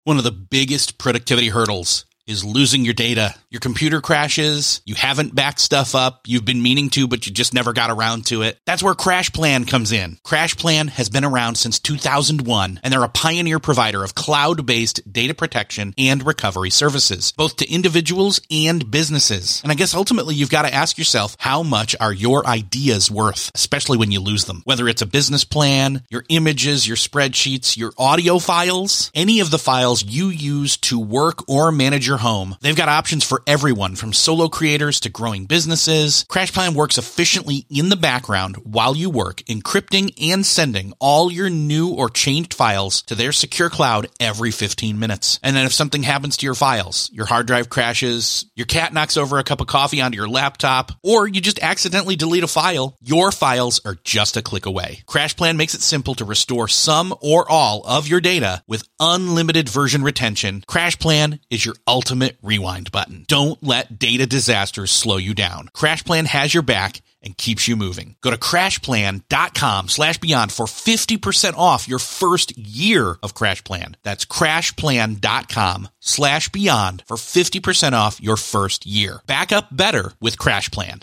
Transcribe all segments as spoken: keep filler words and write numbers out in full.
One of the biggest productivity hurdles is losing your data. Your computer crashes, you haven't backed stuff up, you've been meaning to, but you just never got around to it. That's where CrashPlan comes in. CrashPlan has been around since two thousand one, and they're a pioneer provider of cloud-based data protection and recovery services, both to individuals and businesses. And I guess ultimately you've got to ask yourself, how much are your ideas worth, especially when you lose them? Whether it's a business plan, your images, your spreadsheets, your audio files, any of the files you use to work or manage your home, they've got options for everyone from solo creators to growing businesses. CrashPlan works efficiently in the background while you work, encrypting and sending all your new or changed files to their secure cloud every fifteen minutes. And then if something happens to your files, your hard drive crashes, your cat knocks over a cup of coffee onto your laptop, or you just accidentally delete a file, your files are just a click away. CrashPlan makes it simple to restore some or all of your data with unlimited version retention. CrashPlan is your ultimate Ultimate rewind button. Don't let data disasters slow you down. CrashPlan has your back and keeps you moving. Go to crashplan.com slash beyond for fifty percent off your first year of CrashPlan. That's crashplan.com slash beyond for fifty percent off your first year. Back up better with CrashPlan.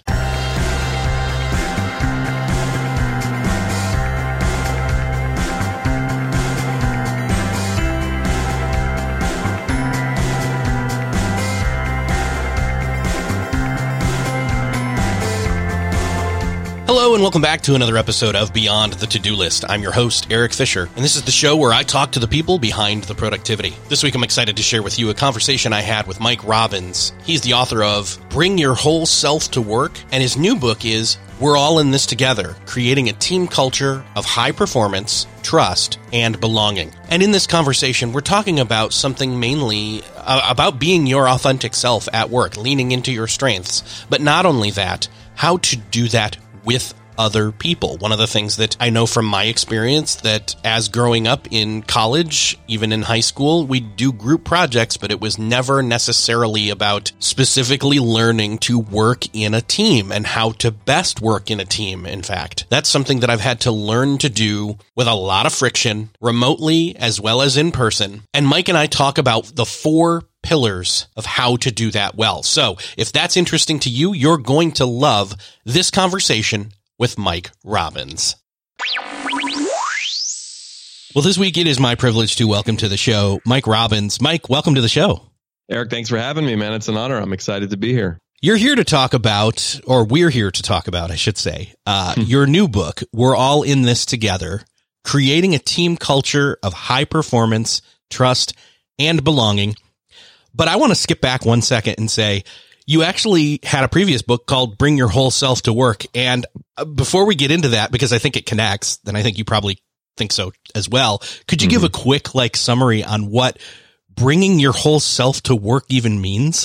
Hello and welcome back to another episode of Beyond the To-Do List. I'm your host, Eric Fisher, and this is the show where I talk to the people behind the productivity. This week I'm excited to share with you a conversation I had with Mike Robbins. He's the author of Bring Your Whole Self to Work, and his new book is We're All in This Together, Creating a Team Culture of High Performance, Trust, and Belonging. And in this conversation, we're talking about something mainly uh, about being your authentic self at work, leaning into your strengths. But not only that, how to do that with other people. One of the things that I know from my experience that as growing up in college, even in high school, we do group projects, but it was never necessarily about specifically learning to work in a team and how to best work in a team. In fact, that's something that I've had to learn to do with a lot of friction, remotely as well as in person. And Mike and I talk about the four pillars of how to do that well. So if that's interesting to you, you're going to love this conversation with Mike Robbins. Well, this week it is my privilege to welcome to the show Mike Robbins. Mike, welcome to the show. Eric, thanks for having me, man. It's an honor. I'm excited to be here. You're here to talk about, or we're here to talk about, I should say, uh, your new book, We're All in This Together, Creating a Team Culture of High Performance, Trust, and Belonging. But I want to skip back one second and say, you actually had a previous book called Bring Your Whole Self to Work. And before we get into that, because I think it connects, and I think you probably think so as well, could you mm-hmm. give a quick like summary on what bringing your whole self to work even means?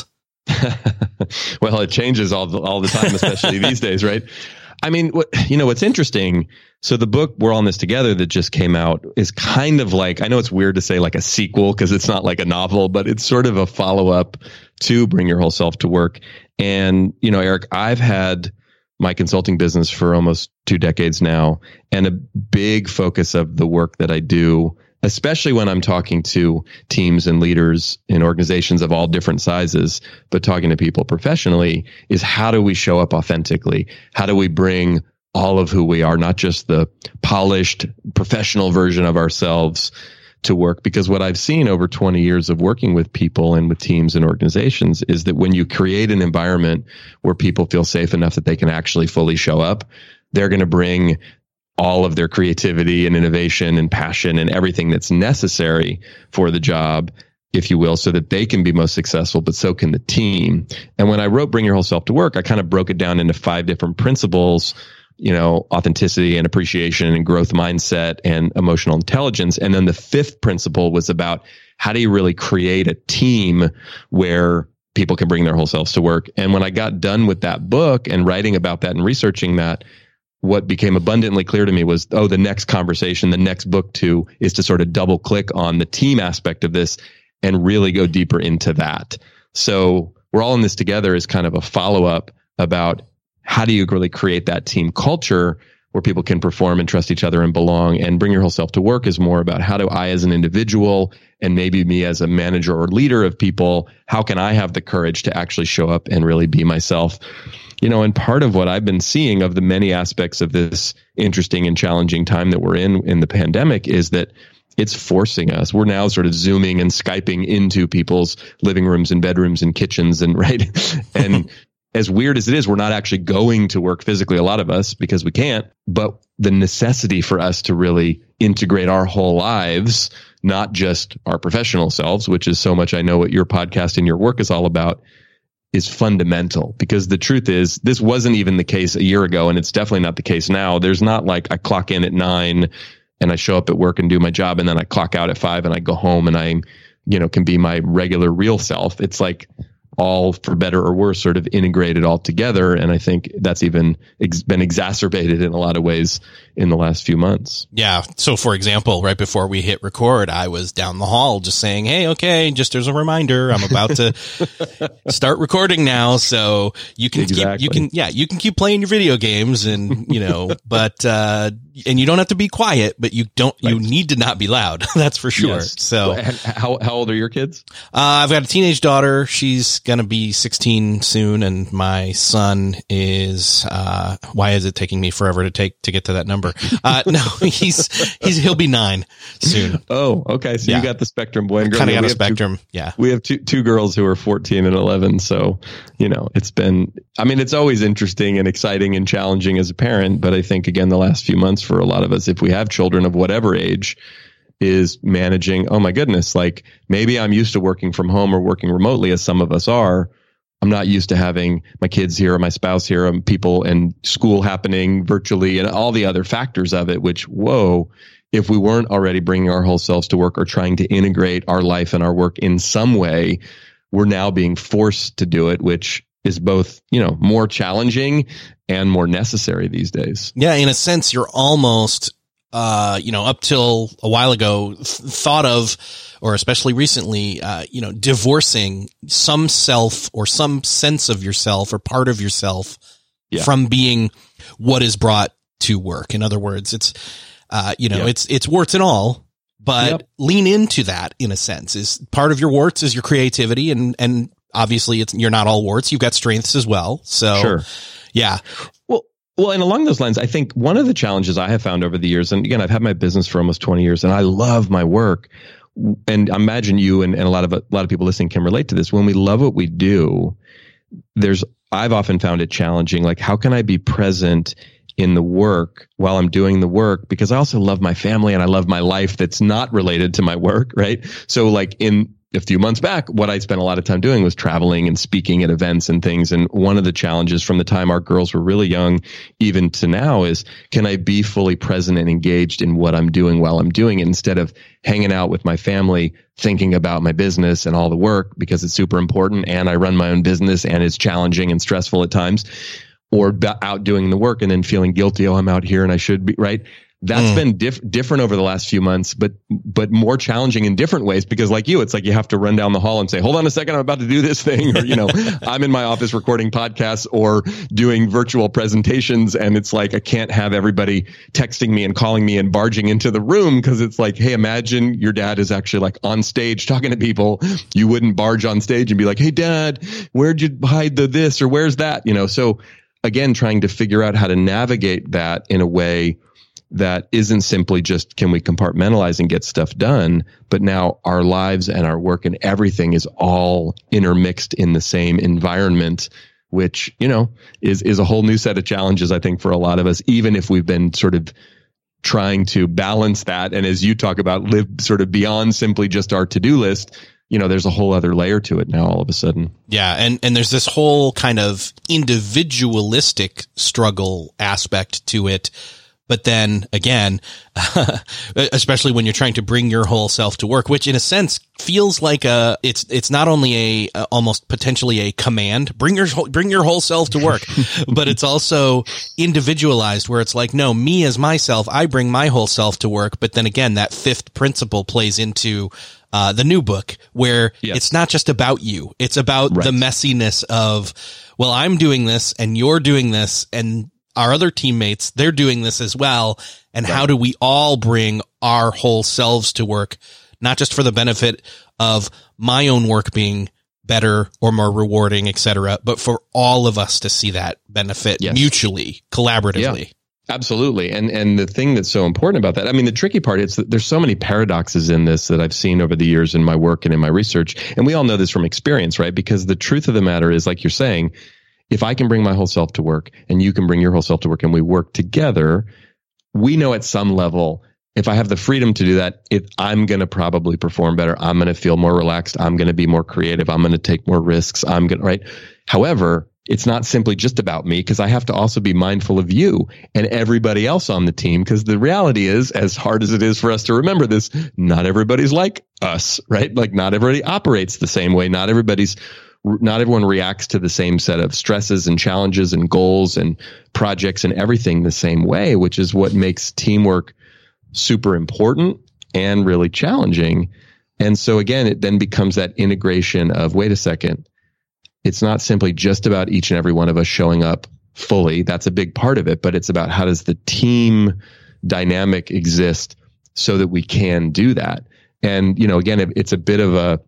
Well, it changes all the, all the time, especially these days, right? I mean, what, you know, what's interesting. So the book We're All in This Together that just came out is kind of like, I know it's weird to say like a sequel because it's not like a novel, but it's sort of a follow up to Bring Your Whole Self to Work. And, you know, Eric, I've had my consulting business for almost two decades now, and a big focus of the work that I do, especially when I'm talking to teams and leaders in organizations of all different sizes, but talking to people professionally, is how do we show up authentically? How do we bring all of who we are, not just the polished professional version of ourselves, to work? Because what I've seen over twenty years of working with people and with teams and organizations is that when you create an environment where people feel safe enough that they can actually fully show up, they're going to bring all of their creativity and innovation and passion and everything that's necessary for the job, if you will, so that they can be most successful, but so can the team. And when I wrote Bring Your Whole Self to Work, I kind of broke it down into five different principles, you know, authenticity and appreciation and growth mindset and emotional intelligence. And then the fifth principle was about how do you really create a team where people can bring their whole selves to work. And when I got done with that book and writing about that and researching that, what became abundantly clear to me was, oh, the next conversation, the next book too, is to sort of double click on the team aspect of this and really go deeper into that. So We're All in This Together is kind of a follow up about how do you really create that team culture where people can perform and trust each other and belong. And bring your whole self to work is more about how do I as an individual and maybe me as a manager or leader of people, how can I have the courage to actually show up and really be myself? You know, and part of what I've been seeing of the many aspects of this interesting and challenging time that we're in in the pandemic is that it's forcing us. We're now sort of Zooming and Skyping into people's living rooms and bedrooms and kitchens and right. And as weird as it is, we're not actually going to work physically, a lot of us, because we can't. But the necessity for us to really integrate our whole lives, not just our professional selves, which is so much I know what your podcast and your work is all about, is fundamental. Because the truth is, this wasn't even the case a year ago, and it's definitely not the case now. There's not like I clock in at nine and I show up at work and do my job, and then I clock out at five and I go home and I, you know, can be my regular real self. It's like all, for better or worse, sort of integrated all together. And I think that's even ex- been exacerbated in a lot of ways in the last few months. Yeah. So, for example, right before we hit record, I was down the hall just saying, hey, okay, just as a reminder, I'm about to start recording now. So you can exactly. keep, you can, yeah, you can keep playing your video games and, you know, but, uh, and you don't have to be quiet, but you don't, right. you need to not be loud. That's for sure. Yes. So how, how old are your kids? Uh, I've got a teenage daughter. She's going to be sixteen soon. And my son is, uh, why is it taking me forever to take, to get to that number? Uh, no, he's, he's, he'll be nine soon. Oh, okay. So yeah. You got the spectrum, boy and girl. Kind of got a spectrum. Two, yeah. We have two, two girls who are fourteen and eleven. So, you know, it's been, I mean, it's always interesting and exciting and challenging as a parent. But I think, again, the last few months for a lot of us, if we have children of whatever age, is managing, oh my goodness, like maybe I'm used to working from home or working remotely, as some of us are. I'm not used to having my kids here or my spouse here and people and school happening virtually and all the other factors of it, which, whoa, if we weren't already bringing our whole selves to work or trying to integrate our life and our work in some way, we're now being forced to do it, which is both, you know, more challenging and more necessary these days. Yeah. In a sense, you're almost, uh, you know, up till a while ago th- thought of, or especially recently, uh, you know, divorcing some self or some sense of yourself or part of yourself yeah. from being what is brought to work. In other words, it's, uh, you know, yep. it's, it's warts and all, but yep. lean into that in a sense. Is part of your warts is your creativity, and, and obviously it's, you're not all warts. You've got strengths as well. So sure. yeah. Well, Well, and along those lines, I think one of the challenges I have found over the years, and again, I've had my business for almost twenty years and I love my work. And I imagine you and, and a lot of, a lot of people listening can relate to this. When we love what we do, there's, I've often found it challenging. Like, how can I be present in the work while I'm doing the work? Because I also love my family and I love my life that's not related to my work. Right. So like in a few months back, what I spent a lot of time doing was traveling and speaking at events and things. And one of the challenges from the time our girls were really young, even to now, is can I be fully present and engaged in what I'm doing while I'm doing it, instead of hanging out with my family, thinking about my business and all the work, because it's super important. And I run my own business and it's challenging and stressful at times, or b- out doing the work and then feeling guilty. Oh, I'm out here and I should be, right? That's mm. been diff- different over the last few months, but but more challenging in different ways, because like you, it's like you have to run down the hall and say, hold on a second, I'm about to do this thing. Or, you know, I'm in my office recording podcasts or doing virtual presentations. And it's like, I can't have everybody texting me and calling me and barging into the room, because it's like, hey, imagine your dad is actually like on stage talking to people. You wouldn't barge on stage and be like, hey, Dad, where'd you hide the this or where's that? You know, so again, trying to figure out how to navigate that in a way that isn't simply just, can we compartmentalize and get stuff done, but now our lives and our work and everything is all intermixed in the same environment, which, you know, is, is a whole new set of challenges, I think, for a lot of us, even if we've been sort of trying to balance that. And as you talk about, live sort of beyond simply just our to-do list, you know, there's a whole other layer to it now all of a sudden. Yeah. And, and there's this whole kind of individualistic struggle aspect to it. But then again, especially when you're trying to bring your whole self to work, which in a sense feels like a, it's, it's not only a, a almost potentially a command, bring your, bring your whole self to work, but it's also individualized, where it's like, no, me as myself, I bring my whole self to work. But then again, that fifth principle plays into uh, the new book, where yes. it's not just about you. It's about right. the messiness of, well, I'm doing this and you're doing this, and our other teammates, they're doing this as well. And Right. how do we all bring our whole selves to work, not just for the benefit of my own work being better or more rewarding, et cetera, but for all of us to see that benefit Yes. mutually, collaboratively. Yeah. Absolutely. And and the thing that's so important about that, I mean, the tricky part is that there's so many paradoxes in this that I've seen over the years in my work and in my research. And we all know this from experience, right? Because the truth of the matter is, like you're saying, if I can bring my whole self to work and you can bring your whole self to work and we work together, we know at some level, if I have the freedom to do that, if I'm going to probably perform better, I'm going to feel more relaxed, I'm going to be more creative, I'm going to take more risks, I'm going to, right? However, it's not simply just about me, because I have to also be mindful of you and everybody else on the team. Because the reality is, as hard as it is for us to remember this, not everybody's like us, right? Like not everybody operates the same way. Not everybody's, not everyone reacts to the same set of stresses and challenges and goals and projects and everything the same way, which is what makes teamwork super important and really challenging. And so again, it then becomes that integration of, wait a second, it's not simply just about each and every one of us showing up fully. That's a big part of it, but it's about how does the team dynamic exist so that we can do that. And, you know, again, it's a bit of a,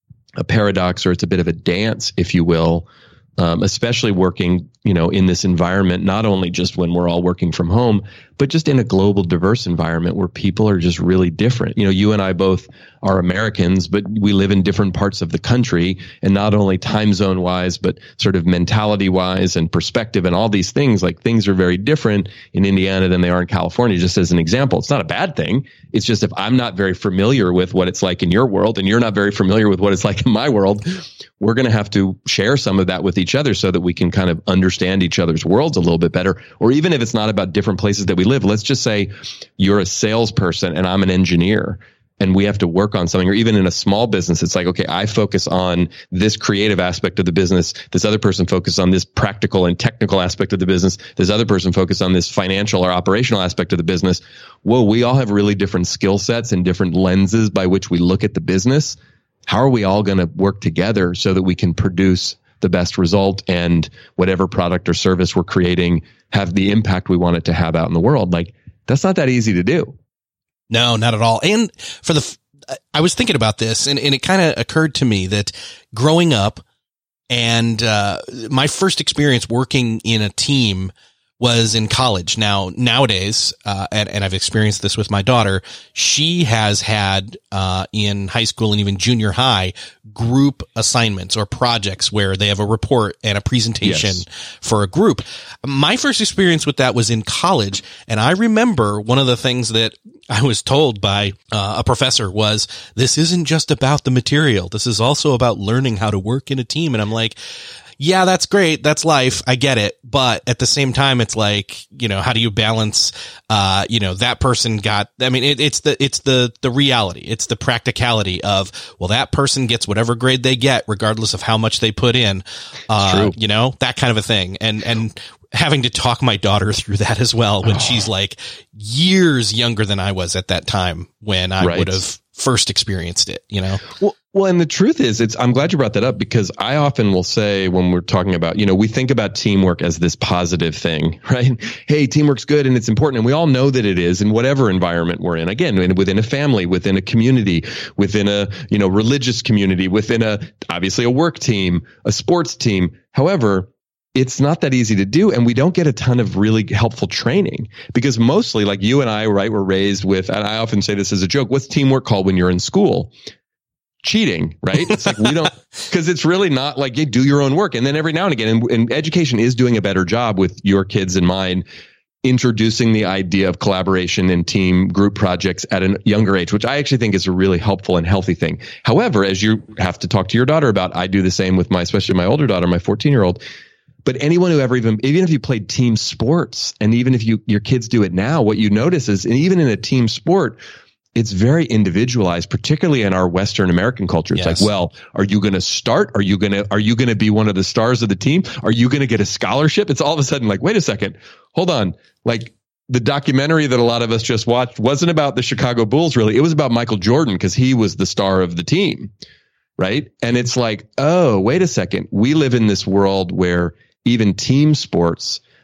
a paradox, or it's a bit of a dance, if you will, um, especially working, you know, in this environment, not only just when we're all working from home, but just in a global, diverse environment where people are just really different. You know, you and I both are Americans, but we live in different parts of the country, and not only time zone wise, but sort of mentality wise and perspective and all these things. Like things are very different in Indiana than they are in California, just as an example. It's not a bad thing. It's just if I'm not very familiar with what it's like in your world and you're not very familiar with what it's like in my world, we're going to have to share some of that with each other so that we can kind of understand each other's worlds a little bit better. Or even if it's not about different places that we live, let's just say you're a salesperson and I'm an engineer, and we have to work on something. Or even in a small business, it's like, okay, I focus on this creative aspect of the business. This other person focuses on this practical and technical aspect of the business. This other person focuses on this financial or operational aspect of the business. Whoa, we all have really different skill sets and different lenses by which we look at the business. How are we all going to work together so that we can produce the best result and whatever product or service we're creating have the impact we want it to have out in the world? Like, that's not that easy to do. No, not at all. And for the, I was thinking about this, and, and it kind of occurred to me that growing up and, uh, my first experience working in a team was in college. Now, nowadays, uh, and, and I've experienced this with my daughter, she has had, uh, in high school and even junior high, group assignments or projects where they have a report and a presentation yes. for a group. My first experience with that was in college. And I remember one of the things that I was told by uh, a professor was, this isn't just about the material. This is also about learning how to work in a team. And I'm like, yeah, that's great. That's life. I get it. But at the same time, it's like, you know, how do you balance, uh, you know, that person got, I mean, it, it's the, it's the, the reality. It's the practicality of, well, that person gets whatever grade they get, regardless of how much they put in, uh, you know, that kind of a thing. And, and having to talk my daughter through that as well, when oh. she's like years younger than I was at that time when I right. would have first experienced it, you know? Well, well, and the truth is, it's, I'm glad you brought that up, because I often will say when we're talking about, you know, we think about teamwork as this positive thing, right? Hey, teamwork's good and it's important. And we all know that it is in whatever environment we're in. Again, within a family, within a community, within a, you know, religious community, within a, obviously a work team, a sports team. However, it's not that easy to do. And we don't get a ton of really helpful training, because mostly, like you and I, right, were raised with, and I often say this as a joke, what's teamwork called when you're in school? Cheating, right? It's like we don't, because it's really not like you do your own work. And then every now and again, and, and education is doing a better job with your kids in mind, introducing the idea of collaboration and team group projects at a younger age, which I actually think is a really helpful and healthy thing. However, as you have to talk to your daughter about, I do the same with my, especially my older daughter, my fourteen year old. But anyone who ever even, even if you played team sports, and even if you, your kids do it now, what you notice is, and even in a team sport, it's very individualized, particularly in our Western American culture. It's yes. like, well, are you going to start? Are you going to, are you going to be one of the stars of the team? Are you going to get a scholarship? It's all of a sudden like, wait a second, hold on. Like the documentary that a lot of us just watched wasn't about the Chicago Bulls, really. It was about Michael Jordan, because he was the star of the team. Right. And it's like, oh, wait a second. We live in this world where even team sports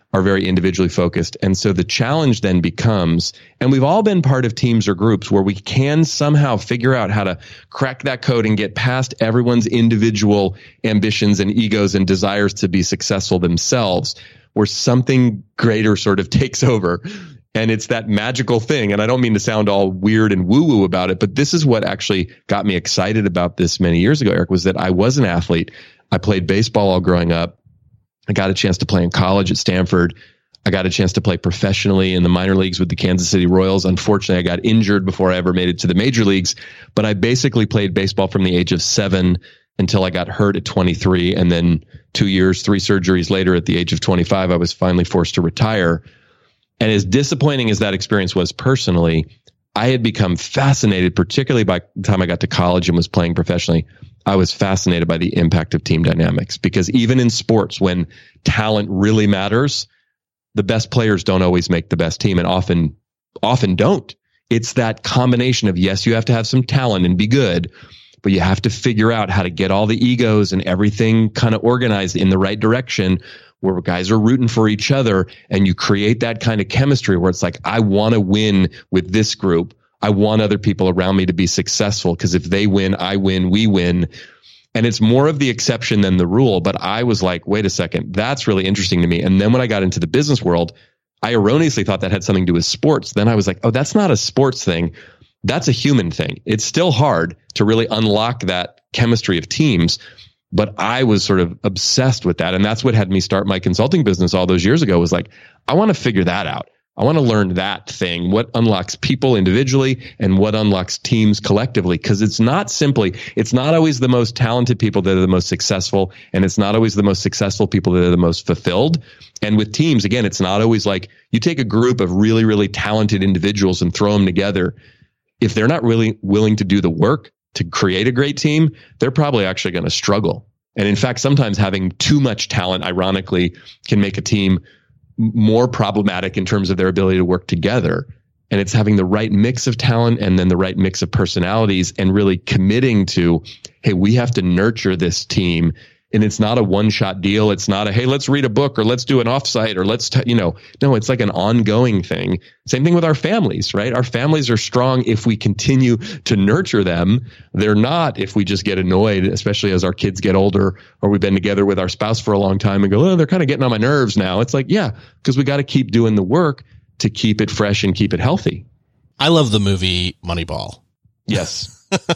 are very individually focused. And so the challenge then becomes, and we've all been part of teams or groups where we can somehow figure out how to crack that code and get past everyone's individual ambitions and egos and desires to be successful themselves, where something greater sort of takes over. And it's that magical thing. And I don't mean to sound all weird and woo woo about it, but this is what actually got me excited about this many years ago, Eric, was that I was an athlete. I played baseball all growing up. I got a chance to play in college at Stanford. I got a chance to play professionally in the minor leagues with the Kansas City Royals. Unfortunately, I got injured before I ever made it to the major leagues, but I basically played baseball from the age of seven until I got hurt at twenty-three. And then two years, three surgeries later at the age of twenty-five, I was finally forced to retire. And as disappointing as that experience was personally, I had become fascinated, particularly by the time I got to college and was playing professionally. I was fascinated by the impact of team dynamics, because even in sports, when talent really matters, the best players don't always make the best team, and often, often don't. It's that combination of, yes, you have to have some talent and be good, but you have to figure out how to get all the egos and everything kind of organized in the right direction, where guys are rooting for each other, and you create that kind of chemistry where it's like, I want to win with this group. I want other people around me to be successful, because if they win, I win, we win. And it's more of the exception than the rule. But I was like, wait a second, that's really interesting to me. And then when I got into the business world, I erroneously thought that had something to do with sports. Then I was like, oh, that's not a sports thing. That's a human thing. It's still hard to really unlock that chemistry of teams. But I was sort of obsessed with that. And that's what had me start my consulting business all those years ago, was like, I want to figure that out. I want to learn that thing, what unlocks people individually and what unlocks teams collectively. Because it's not simply, it's not always the most talented people that are the most successful, and it's not always the most successful people that are the most fulfilled. And with teams, again, it's not always like you take a group of really, really talented individuals and throw them together. If they're not really willing to do the work to create a great team, they're probably actually going to struggle. And in fact, sometimes having too much talent, ironically, can make a team more problematic in terms of their ability to work together. And it's having the right mix of talent and then the right mix of personalities, and really committing to, hey, we have to nurture this team. And it's not a one-shot deal. It's not a, hey, let's read a book, or let's do an offsite, or let's, t-, you know, no, it's like an ongoing thing. Same thing with our families, right? Our families are strong if we continue to nurture them. They're not if we just get annoyed, especially as our kids get older, or we've been together with our spouse for a long time and go, oh, they're kind of getting on my nerves now. It's like, yeah, because we got to keep doing the work to keep it fresh and keep it healthy. I love the movie Moneyball. Yes.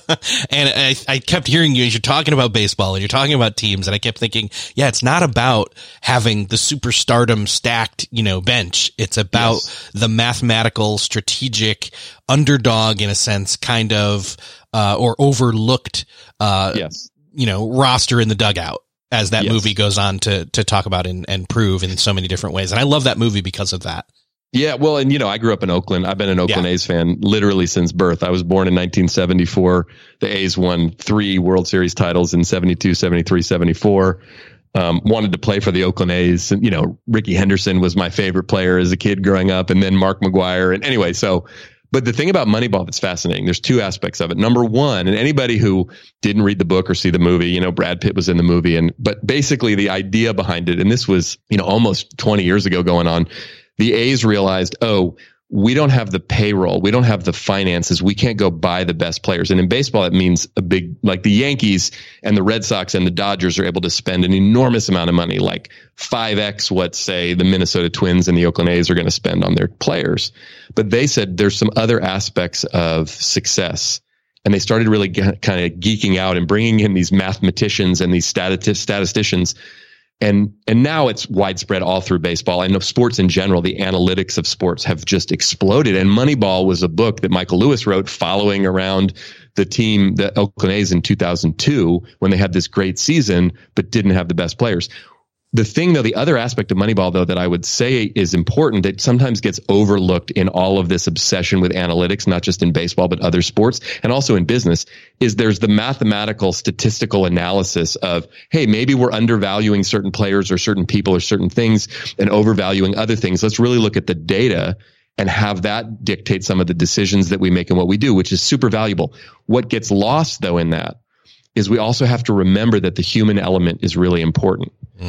And I, I kept hearing you as you're talking about baseball and you're talking about teams, and I kept thinking, yeah, it's not about having the superstardom stacked, you know, bench. It's about yes. the mathematical, strategic underdog, in a sense, kind of, uh, or overlooked, uh, yes. you know, roster in the dugout, as that yes. movie goes on to, to talk about and, and prove in so many different ways. And I love that movie because of that. Yeah, well, and you know, I grew up in Oakland. I've been an Oakland yeah. A's fan literally since birth. I was born in nineteen seventy-four. The A's won three World Series titles in seventy-two, seventy-three, seventy-four. Um, wanted to play for the Oakland A's. And, you know, Ricky Henderson was my favorite player as a kid growing up, and then Mark McGwire. And anyway, so, but the thing about Moneyball that's fascinating, there's two aspects of it. Number one, and anybody who didn't read the book or see the movie, you know, Brad Pitt was in the movie, and, but basically the idea behind it, and this was, you know, almost twenty years ago going on, the A's realized, oh, we don't have the payroll. We don't have the finances. We can't go buy the best players. And in baseball, it means a big, like the Yankees and the Red Sox and the Dodgers are able to spend an enormous amount of money, like five X what, say, the Minnesota Twins and the Oakland A's are going to spend on their players. But they said there's some other aspects of success. And they started really ge- kind of geeking out and bringing in these mathematicians and these stati- statisticians. And and now it's widespread all through baseball. I know sports in general, the analytics of sports have just exploded. And Moneyball was a book that Michael Lewis wrote following around the team, the Oakland A's in two thousand two, when they had this great season, but didn't have the best players. The thing, though, the other aspect of Moneyball, though, that I would say is important, that sometimes gets overlooked in all of this obsession with analytics, not just in baseball, but other sports and also in business, is there's the mathematical statistical analysis of, hey, maybe we're undervaluing certain players or certain people or certain things and overvaluing other things. Let's really look at the data and have that dictate some of the decisions that we make and what we do, which is super valuable. What gets lost, though, in that is we also have to remember that the human element is really important. Mm.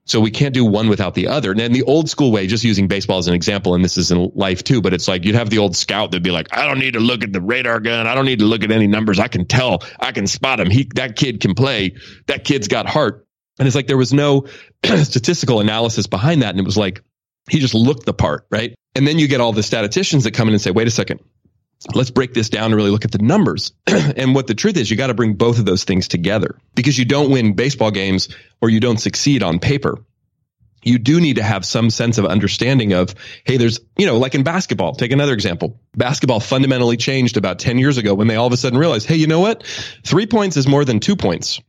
So we can't do one without the other. And then the old school way, just using baseball as an example, and this is in life too, but it's like you'd have the old scout that'd be like, I don't need to look at the radar gun. I don't need to look at any numbers. I can tell. I can spot him. He, that kid can play. That kid's got heart. And it's like there was no statistical analysis behind that. And it was like he just looked the part, right? And then you get all the statisticians that come in and say, wait a second, let's break this down and really look at the numbers. And what the truth is, you got to bring both of those things together, because you don't win baseball games or you don't succeed on paper. You do need to have some sense of understanding of, hey, there's, you know, like in basketball, take another example. Basketball fundamentally changed about ten years ago when they all of a sudden realized, hey, you know what? Three points is more than two points.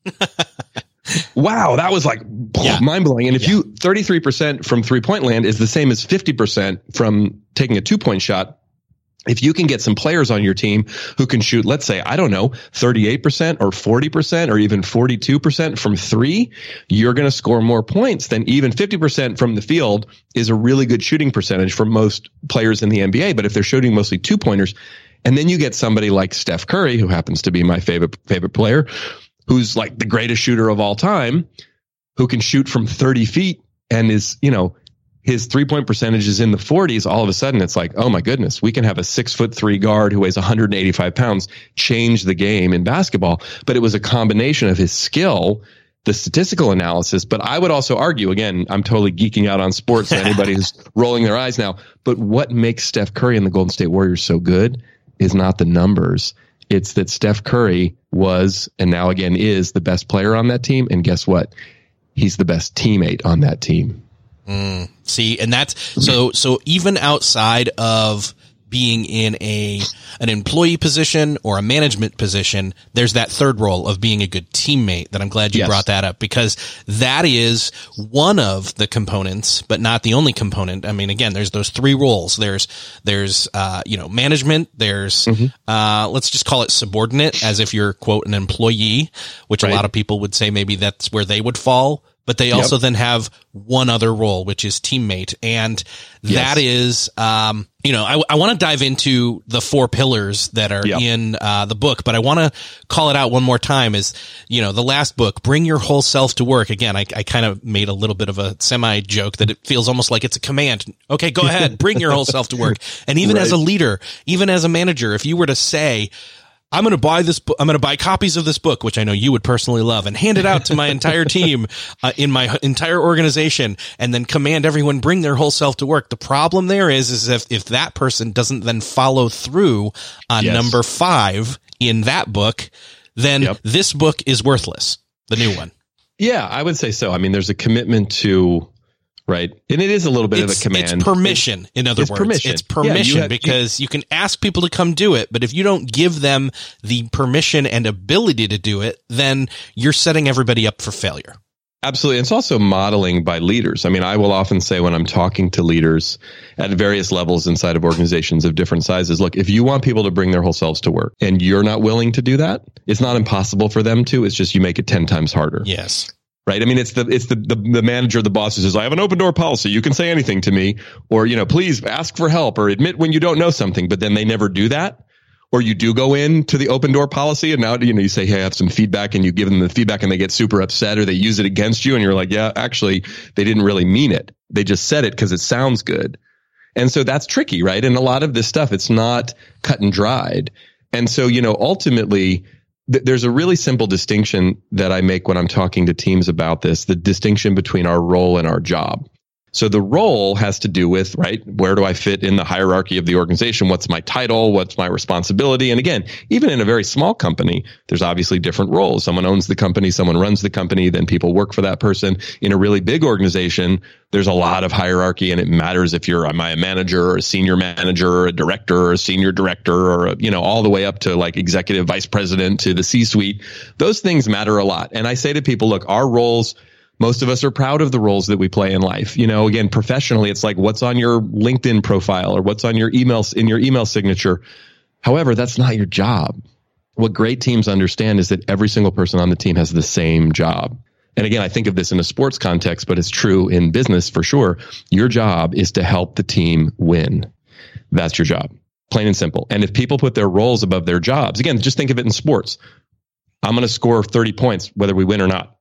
Wow, that was like yeah. mind blowing. And if yeah. you thirty-three percent from three point land is the same as fifty percent from taking a two point shot. If you can get some players on your team who can shoot, let's say, I don't know, thirty-eight percent or forty percent or even forty-two percent from three, you're going to score more points than even fifty percent from the field is a really good shooting percentage for most players in the N B A. But if they're shooting mostly two pointers, and then you get somebody like Steph Curry, who happens to be my favorite, favorite player, who's like the greatest shooter of all time, who can shoot from thirty feet and is, you know, his three-point percentage is in the forties, all of a sudden it's like, oh my goodness, we can have a six foot three guard who weighs one hundred eighty-five pounds change the game in basketball. But it was a combination of his skill, the statistical analysis. But I would also argue, again, I'm totally geeking out on sports, so anybody who's rolling their eyes now, but what makes Steph Curry and the Golden State Warriors so good is not the numbers. It's that Steph Curry was, and now again is, the best player on that team. And guess what? He's the best teammate on that team. Mm, see, and that's so, so even outside of being in a, an employee position or a management position, there's that third role of being a good teammate that I'm glad you yes. brought that up, because that is one of the components, but not the only component. I mean, again, there's those three roles. There's, there's, uh, you know, management. There's, mm-hmm. uh, let's just call it subordinate, as if you're, quote, an employee, which right. a lot of people would say maybe that's where they would fall. But they also yep. then have one other role, which is teammate. And that yes. is, um, you know, I, I want to dive into the four pillars that are yep. in uh, the book, but I want to call it out one more time is, you know, the last book, Bring Your Whole Self to Work. Again, I, I kind of made a little bit of a semi joke that it feels almost like it's a command. Okay, go ahead, bring your whole self to work. And even right. as a leader, even as a manager, if you were to say, I'm going to buy this book. I'm going to buy copies of this book, which I know you would personally love, and hand it out to my entire team uh, in my entire organization, and then command everyone bring their whole self to work. The problem there is, is if, if that person doesn't then follow through on yes. number five in that book, then yep. this book is worthless. The new one. Yeah, I would say so. I mean, there's a commitment to, right. And it is a little bit it's, of a command. It's permission, in other it's words. Permission. It's permission yeah, you have, because you, you can ask people to come do it, but if you don't give them the permission and ability to do it, then you're setting everybody up for failure. Absolutely. It's also modeling by leaders. I mean, I will often say when I'm talking to leaders at various levels inside of organizations of different sizes, look, if you want people to bring their whole selves to work and you're not willing to do that, it's not impossible for them to. It's just you make it ten times harder. Yes. Right. I mean, it's the it's the, the the manager, the boss who says, I have an open door policy. You can say anything to me, or, you know, please ask for help or admit when you don't know something. But then they never do that. Or you do go in to the open door policy and now, you know, you say, hey, I have some feedback, and you give them the feedback and they get super upset or they use it against you. And you're like, yeah, actually, they didn't really mean it. They just said it because it sounds good. And so that's tricky. Right. And a lot of this stuff, it's not cut and dried. And so, you know, ultimately, there's a really simple distinction that I make when I'm talking to teams about this, the distinction between our role and our job. So the role has to do with, right, where do I fit in the hierarchy of the organization? What's my title? What's my responsibility? And again, even in a very small company, there's obviously different roles. Someone owns the company, someone runs the company, then people work for that person. In a really big organization, there's a lot of hierarchy, and it matters if you're, am I a manager or a senior manager or a director or a senior director or, a, you know, all the way up to like executive vice president to the C-suite. Those things matter a lot. And I say to people, look, our roles, most of us are proud of the roles that we play in life. You know, again, professionally, it's like what's on your LinkedIn profile or what's on your emails in your email signature. However, that's not your job. What great teams understand is that every single person on the team has the same job. And again, I think of this in a sports context, but it's true in business for sure. Your job is to help the team win. That's your job, plain and simple. And if people put their roles above their jobs, again, just think of it in sports. I'm going to score thirty points, whether we win or not.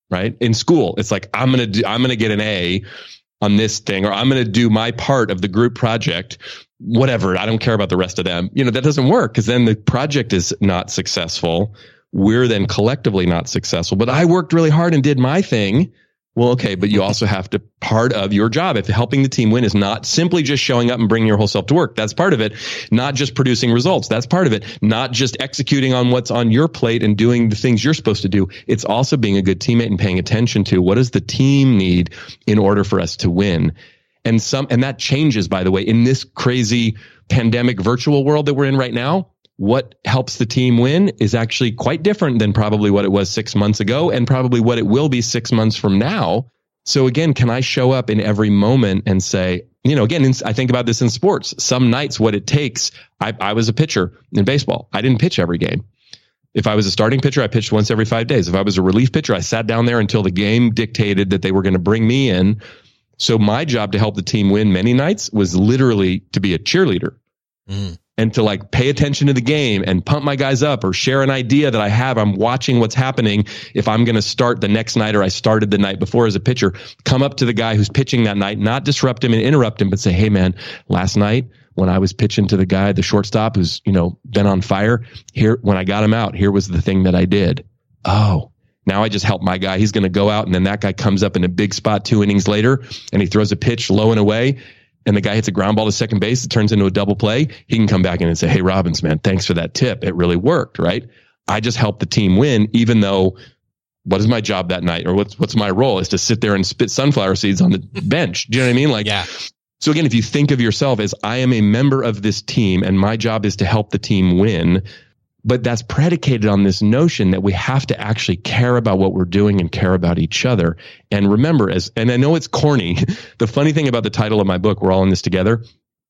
right? In school, it's like, I'm going to do, I'm going to get an A on this thing, or I'm going to do my part of the group project, whatever. I don't care about the rest of them. You know, that doesn't work because then the project is not successful. We're then collectively not successful, but I worked really hard and did my thing. Well, okay, but you also have to, part of your job, if helping the team win is not simply just showing up and bringing your whole self to work. That's part of it. Not just producing results. That's part of it. Not just executing on what's on your plate and doing the things you're supposed to do. It's also being a good teammate and paying attention to what does the team need in order for us to win. And some, and that changes, by the way, in this crazy pandemic virtual world that we're in right now. What helps the team win is actually quite different than probably what it was six months ago and probably what it will be six months from now. So again, can I show up in every moment and say, you know, again, I think about this in sports. Some nights what it takes, I, I was a pitcher in baseball. I didn't pitch every game. If I was a starting pitcher, I pitched once every five days. If I was a relief pitcher, I sat down there until the game dictated that they were going to bring me in. So my job to help the team win many nights was literally to be a cheerleader. Mm. And to like pay attention to the game and pump my guys up or share an idea that I have. I'm watching what's happening. If I'm going to start the next night or I started the night before as a pitcher, come up to the guy who's pitching that night, not disrupt him and interrupt him, but say, hey man, last night when I was pitching to the guy, the shortstop who's, you know, been on fire here, when I got him out, here was the thing that I did. Oh, now I just helped my guy. He's going to go out and then that guy comes up in a big spot two innings later and he throws a pitch low and away. And the guy hits a ground ball to second base, it turns into a double play. He can come back in and say, hey, Robbins, man, thanks for that tip. It really worked, right? I just helped the team win, even though what is my job that night or what's what's my role is to sit there and spit sunflower seeds on the bench. Do you know what I mean? Like, yeah. So again, if you think of yourself as I am a member of this team and my job is to help the team win, but that's predicated on this notion that we have to actually care about what we're doing and care about each other. And remember, as and I know it's corny, the funny thing about the title of my book, We're All in This Together,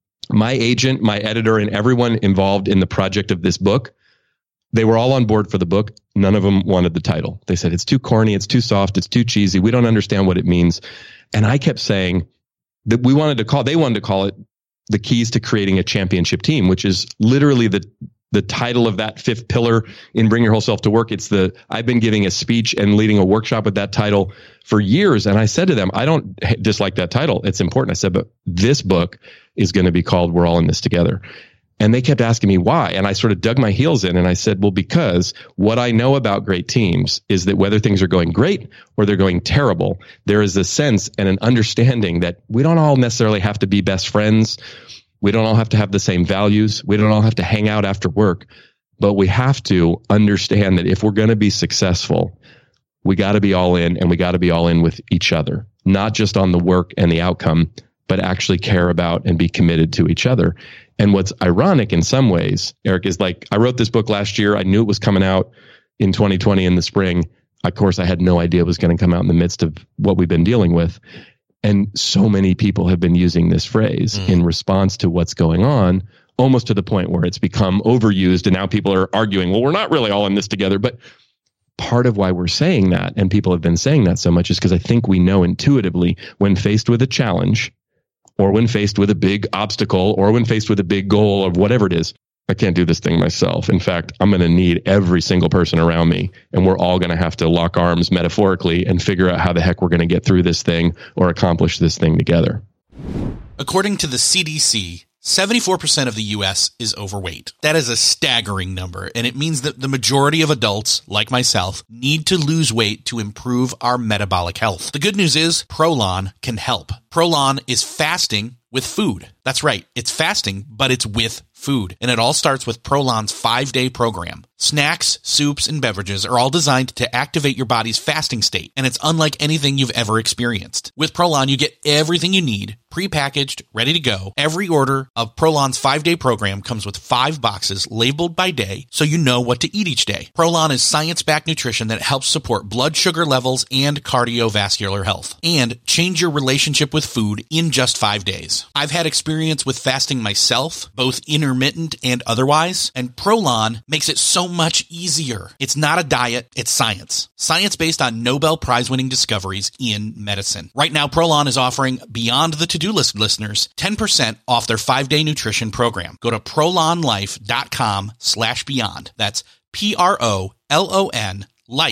my agent, my editor, and everyone involved in the project of this book, they were all on board for the book. None of them wanted the title. They said, it's too corny, it's too soft, it's too cheesy. We don't understand what it means. And I kept saying that we wanted to call, they wanted to call it The Keys to Creating a Championship Team, which is literally the the title of that fifth pillar in Bring Your Whole Self to Work. It's the, I've been giving a speech and leading a workshop with that title for years. And I said to them, I don't dislike that title. It's important. I said, but this book is going to be called We're All in This Together. And they kept asking me why. And I sort of dug my heels in and I said, well, because what I know about great teams is that whether things are going great or they're going terrible, there is a sense and an understanding that we don't all necessarily have to be best friends. We don't all have to have the same values. We don't all have to hang out after work, but we have to understand that if we're going to be successful, we got to be all in and we got to be all in with each other, not just on the work and the outcome, but actually care about and be committed to each other. And what's ironic in some ways, Eric, is like, I wrote this book last year. I knew it was coming out in twenty twenty in the spring. Of course, I had no idea it was going to come out in the midst of what we've been dealing with. And so many people have been using this phrase mm. in response to what's going on, almost to the point where it's become overused. And now people are arguing, well, we're not really all in this together. But part of why we're saying that, and people have been saying that so much, is because I think we know intuitively when faced with a challenge or when faced with a big obstacle or when faced with a big goal or whatever it is, I can't do this thing myself. In fact, I'm going to need every single person around me, and we're all going to have to lock arms metaphorically and figure out how the heck we're going to get through this thing or accomplish this thing together. According to the C D C, seventy-four percent of the U S is overweight. That is a staggering number, and it means that the majority of adults, like myself, need to lose weight to improve our metabolic health. The good news is Prolon can help. Prolon is fasting with food. That's right. It's fasting, but it's with food. And it all starts with Prolon's five-day program. Snacks, soups, and beverages are all designed to activate your body's fasting state, and it's unlike anything you've ever experienced. With Prolon, you get everything you need, pre-packaged, ready to go. Every order of Prolon's five-day program comes with five boxes labeled by day, so you know what to eat each day. Prolon is science-backed nutrition that helps support blood sugar levels and cardiovascular health, and change your relationship with food in just five days. I've had experience with fasting myself, both intermittent and otherwise, and Prolon makes it so much easier. It's not a diet, it's science. Science based on Nobel Prize-winning discoveries in medicine. Right now, Prolon is offering Beyond the To-Do List listeners ten percent off their five-day nutrition program. Go to prolonlife.com slash beyond. That's P R O L O N life.com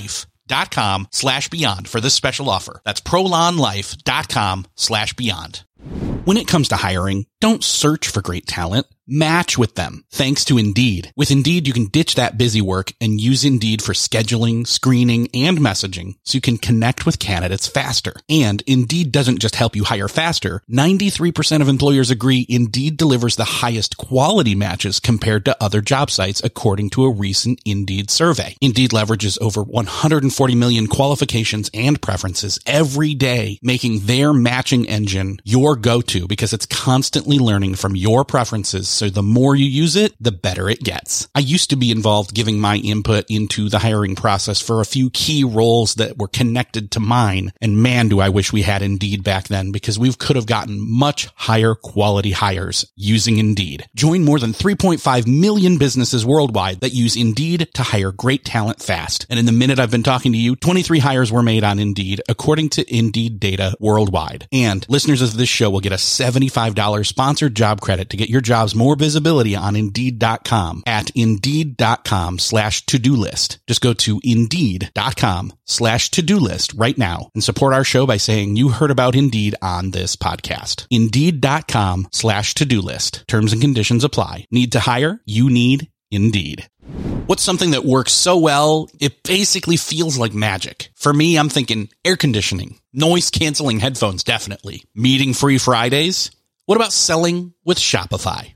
prolonlife.com slash beyond for this special offer. That's prolonlife.com slash beyond. When it comes to hiring, don't search for great talent. Match with them. Thanks to Indeed. With Indeed, you can ditch that busy work and use Indeed for scheduling, screening, and messaging so you can connect with candidates faster. And Indeed doesn't just help you hire faster. ninety-three percent of employers agree Indeed delivers the highest quality matches compared to other job sites, according to a recent Indeed survey. Indeed leverages over one hundred forty million qualifications and preferences every day, making their matching engine your go-to because it's constantly learning from your preferences. So the more you use it, the better it gets. I used to be involved giving my input into the hiring process for a few key roles that were connected to mine. And man, do I wish we had Indeed back then, because we could have gotten much higher quality hires using Indeed. Join more than three point five million businesses worldwide that use Indeed to hire great talent fast. And in the minute I've been talking to you, twenty-three hires were made on Indeed, according to Indeed data worldwide. And listeners of this show will get a seventy-five dollars sponsored job credit to get your jobs more visibility on Indeed dot com at Indeed.com slash to-do list. Just go to Indeed.com slash to-do list right now and support our show by saying you heard about Indeed on this podcast. Indeed.com slash to-do list. Terms and conditions apply. Need to hire? You need Indeed. What's something that works so well, it basically feels like magic? For me, I'm thinking air conditioning, noise canceling headphones, definitely. Meeting free Fridays? What about selling with Shopify?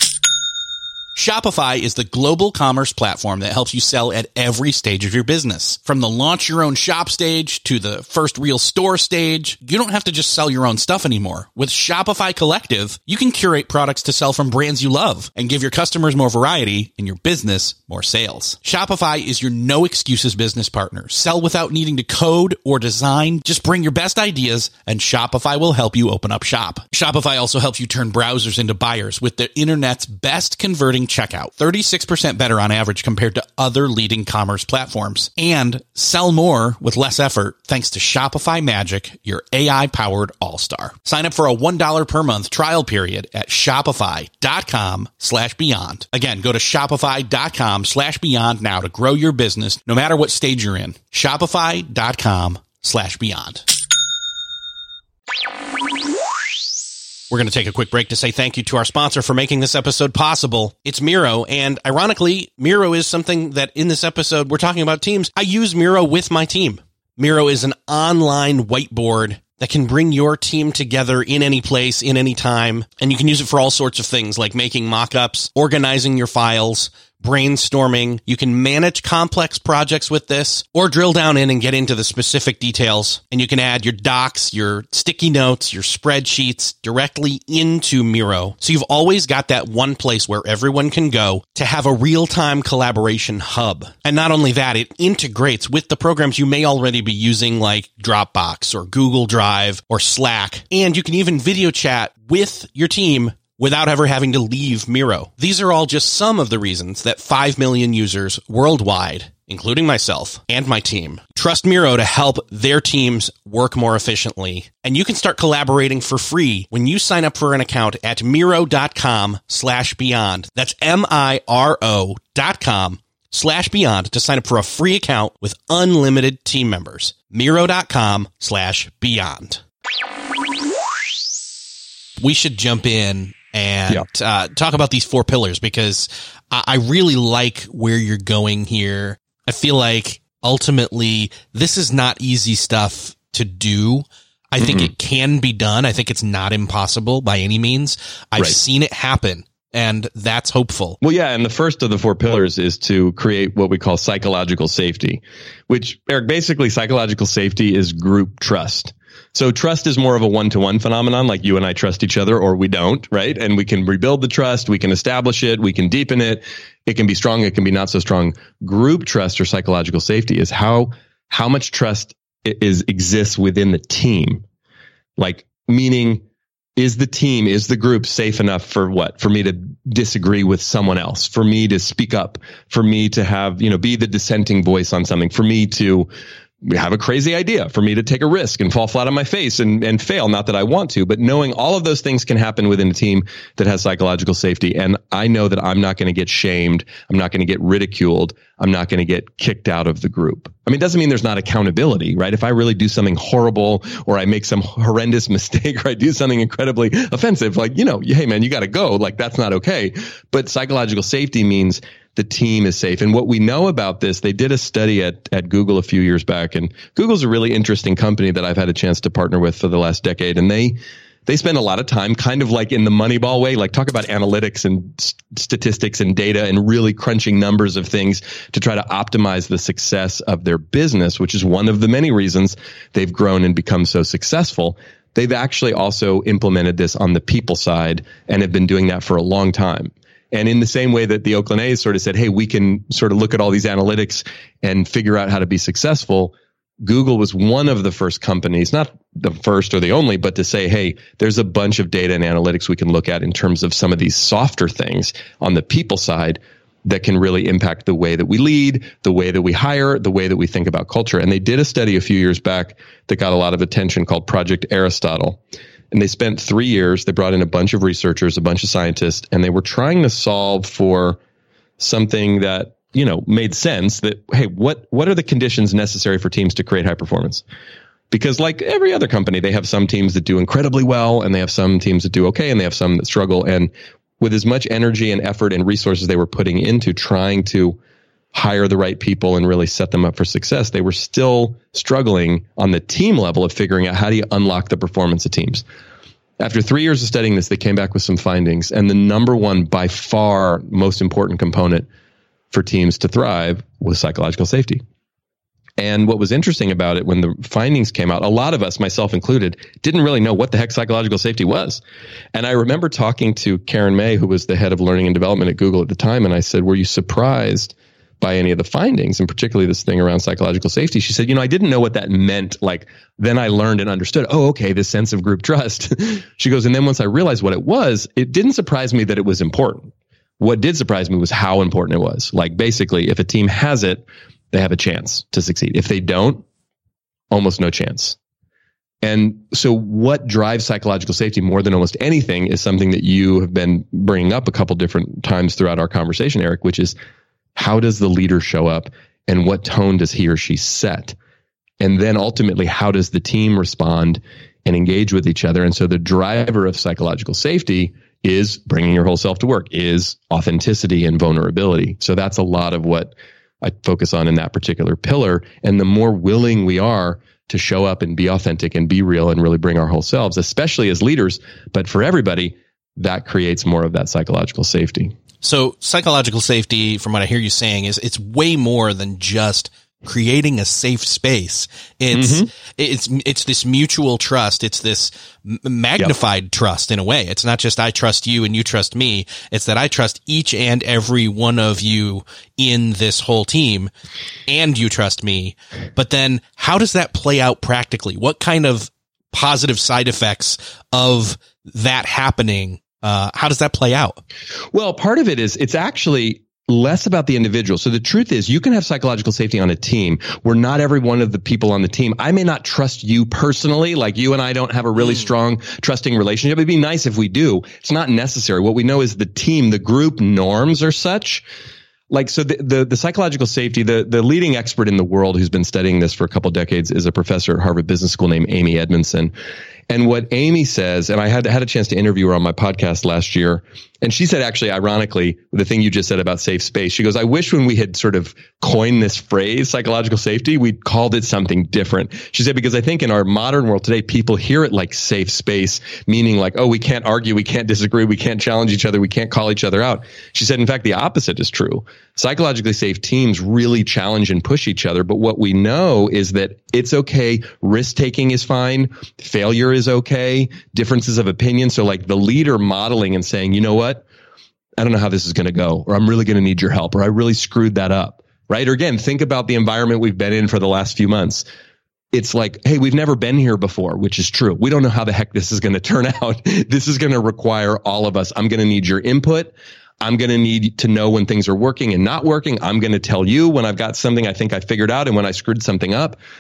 Shopify is the global commerce platform that helps you sell at every stage of your business. From the launch your own shop stage to the first real store stage, you don't have to just sell your own stuff anymore. With Shopify Collective, you can curate products to sell from brands you love and give your customers more variety and your business more sales. Shopify is your no excuses business partner. Sell without needing to code or design. Just bring your best ideas and Shopify will help you open up shop. Shopify also helps you turn browsers into buyers with the internet's best converting checkout, thirty-six percent better on average compared to other leading commerce platforms. And sell more with less effort thanks to Shopify Magic, your A I-powered all-star. Sign up for a one dollar per month trial period at shopify.com slash beyond. Again, go to shopify.com slash beyond now to grow your business no matter what stage you're in. Shopify.com slash beyond. We're going to take a quick break to say thank you to our sponsor for making this episode possible. It's Miro, and ironically, Miro is something that in this episode we're talking about teams. I use Miro with my team. Miro is an online whiteboard that can bring your team together in any place, in any time, and you can use it for all sorts of things like making mock-ups, organizing your files, brainstorming. You can manage complex projects with this or drill down in and get into the specific details. And you can add your docs, your sticky notes, your spreadsheets directly into Miro. So you've always got that one place where everyone can go to have a real-time collaboration hub. And not only that, it integrates with the programs you may already be using like Dropbox or Google Drive or Slack. And you can even video chat with your team without ever having to leave Miro. These are all just some of the reasons that five million users worldwide, including myself and my team, trust Miro to help their teams work more efficiently. And you can start collaborating for free when you sign up for an account at Miro.com slash beyond. That's M-I-R-O dot com slash beyond to sign up for a free account with unlimited team members. Miro.com slash beyond. We should jump in and yeah. uh, talk about these four pillars because I, I really like where you're going here. I feel like ultimately this is not easy stuff to do. I mm-hmm. think it can be done. I think it's not impossible by any means. I've right. seen it happen. And that's hopeful. Well, yeah. And the first of the four pillars is to create what we call psychological safety, which, Eric, basically psychological safety is group trust. So trust is more of a one-to-one phenomenon, like you and I trust each other or we don't, right? And we can rebuild the trust. We can establish it. We can deepen it. It can be strong. It can be not so strong. Group trust or psychological safety is how, how much trust is exists within the team. Like, meaning, is the team, is the group safe enough for what? For me to disagree with someone else, for me to speak up, for me to have, you know, be the dissenting voice on something, for me to have a crazy idea, for me to take a risk and fall flat on my face and, and fail. Not that I want to, but knowing all of those things can happen within a team that has psychological safety. And I know that I'm not going to get shamed. I'm not going to get ridiculed. I'm not going to get kicked out of the group. I mean, it doesn't mean there's not accountability, right? If I really do something horrible or I make some horrendous mistake or I do something incredibly offensive, like, you know, hey man, you got to go. Like, that's not okay. But psychological safety means the team is safe. And what we know about this, they did a study at, at Google a few years back, and Google's a really interesting company that I've had a chance to partner with for the last decade. And they, they spend a lot of time kind of like in the Moneyball way, like talk about analytics and st- statistics and data and really crunching numbers of things to try to optimize the success of their business, which is one of the many reasons they've grown and become so successful. They've actually also implemented this on the people side and have been doing that for a long time. And in the same way that the Oakland A's sort of said, hey, we can sort of look at all these analytics and figure out how to be successful, Google was one of the first companies, not the first or the only, but to say, hey, there's a bunch of data and analytics we can look at in terms of some of these softer things on the people side that can really impact the way that we lead, the way that we hire, the way that we think about culture. And they did a study a few years back that got a lot of attention called Project Aristotle. And they spent three years, they brought in a bunch of researchers, a bunch of scientists, and they were trying to solve for something that, you know, made sense that, hey, what, what are the conditions necessary for teams to create high performance? Because like every other company, they have some teams that do incredibly well, and they have some teams that do okay, and they have some that struggle. And with as much energy and effort and resources they were putting into trying to hire the right people and really set them up for success, they were still struggling on the team level of figuring out how do you unlock the performance of teams. After three years of studying this, they came back with some findings, and the number one, by far, most important component for teams to thrive was psychological safety. And what was interesting about it, when the findings came out, a lot of us, myself included, didn't really know what the heck psychological safety was. And I remember talking to Karen May, who was the head of learning and development at Google at the time, and I said, were you surprised by any of the findings, and particularly this thing around psychological safety? She said, you know, I didn't know what that meant. Like, then I learned and understood, oh, okay, this sense of group trust. She goes, and then once I realized what it was, it didn't surprise me that it was important. What did surprise me was how important it was. Like, basically, if a team has it, they have a chance to succeed. If they don't, almost no chance. And so what drives psychological safety more than almost anything is something that you have been bringing up a couple different times throughout our conversation, Eric, which is, how does the leader show up and what tone does he or she set? And then ultimately, how does the team respond and engage with each other? And so the driver of psychological safety is bringing your whole self to work, is authenticity and vulnerability. So that's a lot of what I focus on in that particular pillar. And the more willing we are to show up and be authentic and be real and really bring our whole selves, especially as leaders, but for everybody, that creates more of that psychological safety. So psychological safety, from what I hear you saying, is it's way more than just creating a safe space. It's, mm-hmm. it's, it's this mutual trust. It's this magnified yep. trust in a way. It's not just I trust you and you trust me. It's that I trust each and every one of you in this whole team, and you trust me. But then how does that play out practically? What kind of positive side effects of that happening? Uh, how does that play out? Well, part of it is it's actually less about the individual. So the truth is, you can have psychological safety on a team where not every one of the people on the team, I may not trust you personally, like you and I don't have a really mm. strong trusting relationship. It'd be nice if we do. It's not necessary. What we know is the team, the group norms are such. Like, so the, the, the psychological safety, the, the leading expert in the world who's been studying this for a couple of decades is a professor at Harvard Business School named Amy Edmondson. And what Amy says, and I had had a chance to interview her on my podcast last year, and she said, actually, ironically, the thing you just said about safe space, she goes, I wish when we had sort of coined this phrase, psychological safety, we'd called it something different. She said, because I think in our modern world today, people hear it like safe space, meaning like, oh, we can't argue, we can't disagree, we can't challenge each other, we can't call each other out. She said, in fact, the opposite is true. Psychologically safe teams really challenge and push each other. But what we know is that it's okay. Risk taking is fine. Failure is okay. Differences of opinion. So like the leader modeling and saying, you know what? I don't know how this is going to go, or I'm really going to need your help, or I really screwed that up. Right. Or again, think about the environment we've been in for the last few months. It's like, hey, we've never been here before, which is true. We don't know how the heck this is going to turn out. This is going to require all of us. I'm going to need your input. I'm going to need to know when things are working and not working. I'm going to tell you when I've got something I think I figured out and when I screwed something up.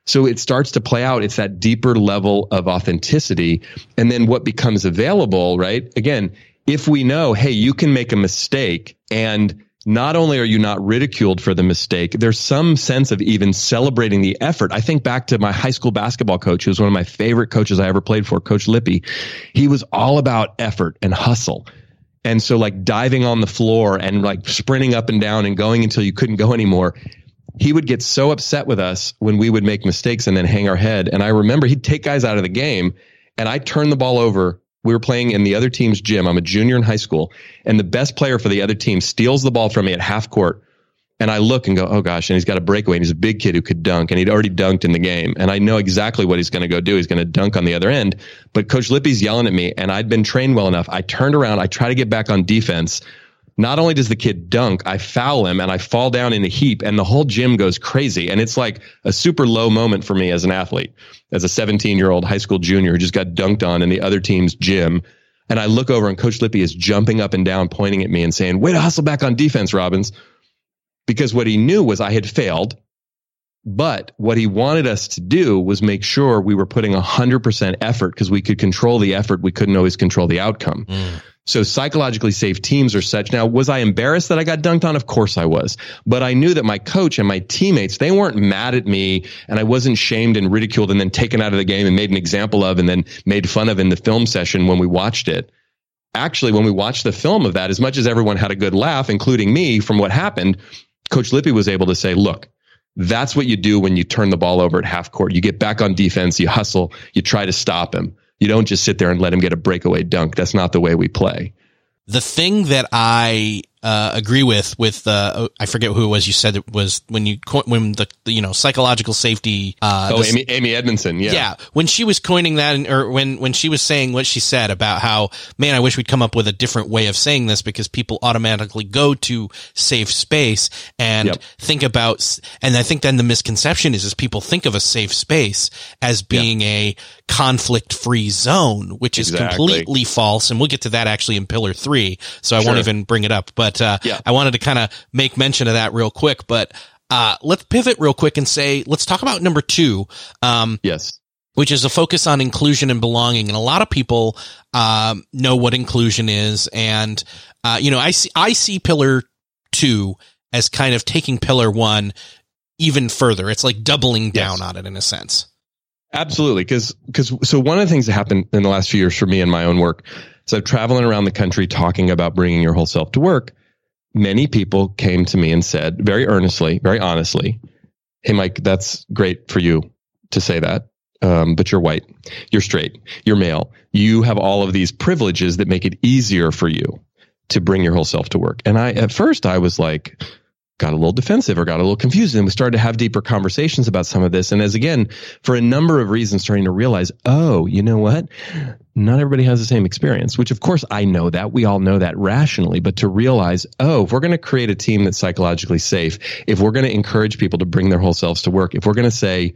So it starts to play out. It's that deeper level of authenticity. And then what becomes available, right? Again, if we know, hey, you can make a mistake, and not only are you not ridiculed for the mistake, there's some sense of even celebrating the effort. I think back to my high school basketball coach, who was one of my favorite coaches I ever played for, Coach Lippy. He was all about effort and hustle. And so like diving on the floor and like sprinting up and down and going until you couldn't go anymore. He would get so upset with us when we would make mistakes and then hang our head. And I remember he'd take guys out of the game, and I'd turn the ball over. We were playing in the other team's gym. I'm a junior in high school, and the best player for the other team steals the ball from me at half court. And I look and go, oh gosh, and he's got a breakaway, and he's a big kid who could dunk, and he'd already dunked in the game. And I know exactly what he's going to go do. He's going to dunk on the other end. But Coach Lippy's yelling at me, and I'd been trained well enough. I turned around. I try to get back on defense. Not only does the kid dunk, I foul him and I fall down in a heap, and the whole gym goes crazy. And it's like a super low moment for me as an athlete, as a seventeen-year-old high school junior who just got dunked on in the other team's gym. And I look over and Coach Lippy is jumping up and down, pointing at me and saying, way to hustle back on defense, Robbins. Because what he knew was I had failed. But what he wanted us to do was make sure we were putting one hundred percent effort, because we could control the effort. We couldn't always control the outcome. Mm. So psychologically safe teams are such. Now, was I embarrassed that I got dunked on? Of course I was. But I knew that my coach and my teammates, they weren't mad at me, and I wasn't shamed and ridiculed and then taken out of the game and made an example of and then made fun of in the film session when we watched it. Actually, when we watched the film of that, as much as everyone had a good laugh, including me, from what happened, Coach Lippy was able to say, look, that's what you do when you turn the ball over at half court. You get back on defense, you hustle, you try to stop him. You don't just sit there and let him get a breakaway dunk. That's not the way we play. The thing that I uh, agree with, with uh, I forget who it was. You said it was when you when the, the you know psychological safety. Uh, oh, the, Amy, Amy Edmondson. Yeah, yeah. When she was coining that, or when when she was saying what she said about how, man, I wish we'd come up with a different way of saying this, because people automatically go to safe space and yep. think about. And I think then the misconception is is people think of a safe space as being yep. a conflict-free zone, which is exactly. completely false. And we'll get to that actually in Pillar Three, so I sure. won't even bring it up. But uh, yeah. I wanted to kind of make mention of that real quick. But uh, let's pivot real quick and say, let's talk about number two. Um, yes. Which is a focus on inclusion and belonging. And a lot of people um, know what inclusion is. And, uh, you know, I see, I see Pillar Two as kind of taking Pillar One even further. It's like doubling down yes. on it in a sense. Absolutely. Because, because, so one of the things that happened in the last few years for me in my own work, so I'm traveling around the country talking about bringing your whole self to work. Many people came to me and said very earnestly, very honestly, hey, Mike, that's great for you to say that. Um, but you're white, you're straight, you're male. You have all of these privileges that make it easier for you to bring your whole self to work. And I, at first I was like, got a little defensive or got a little confused, and we started to have deeper conversations about some of this. And as again, for a number of reasons, starting to realize, oh, you know what? Not everybody has the same experience, which of course I know that. We all know that rationally, but to realize, oh, if we're going to create a team that's psychologically safe, if we're going to encourage people to bring their whole selves to work, if we're going to say,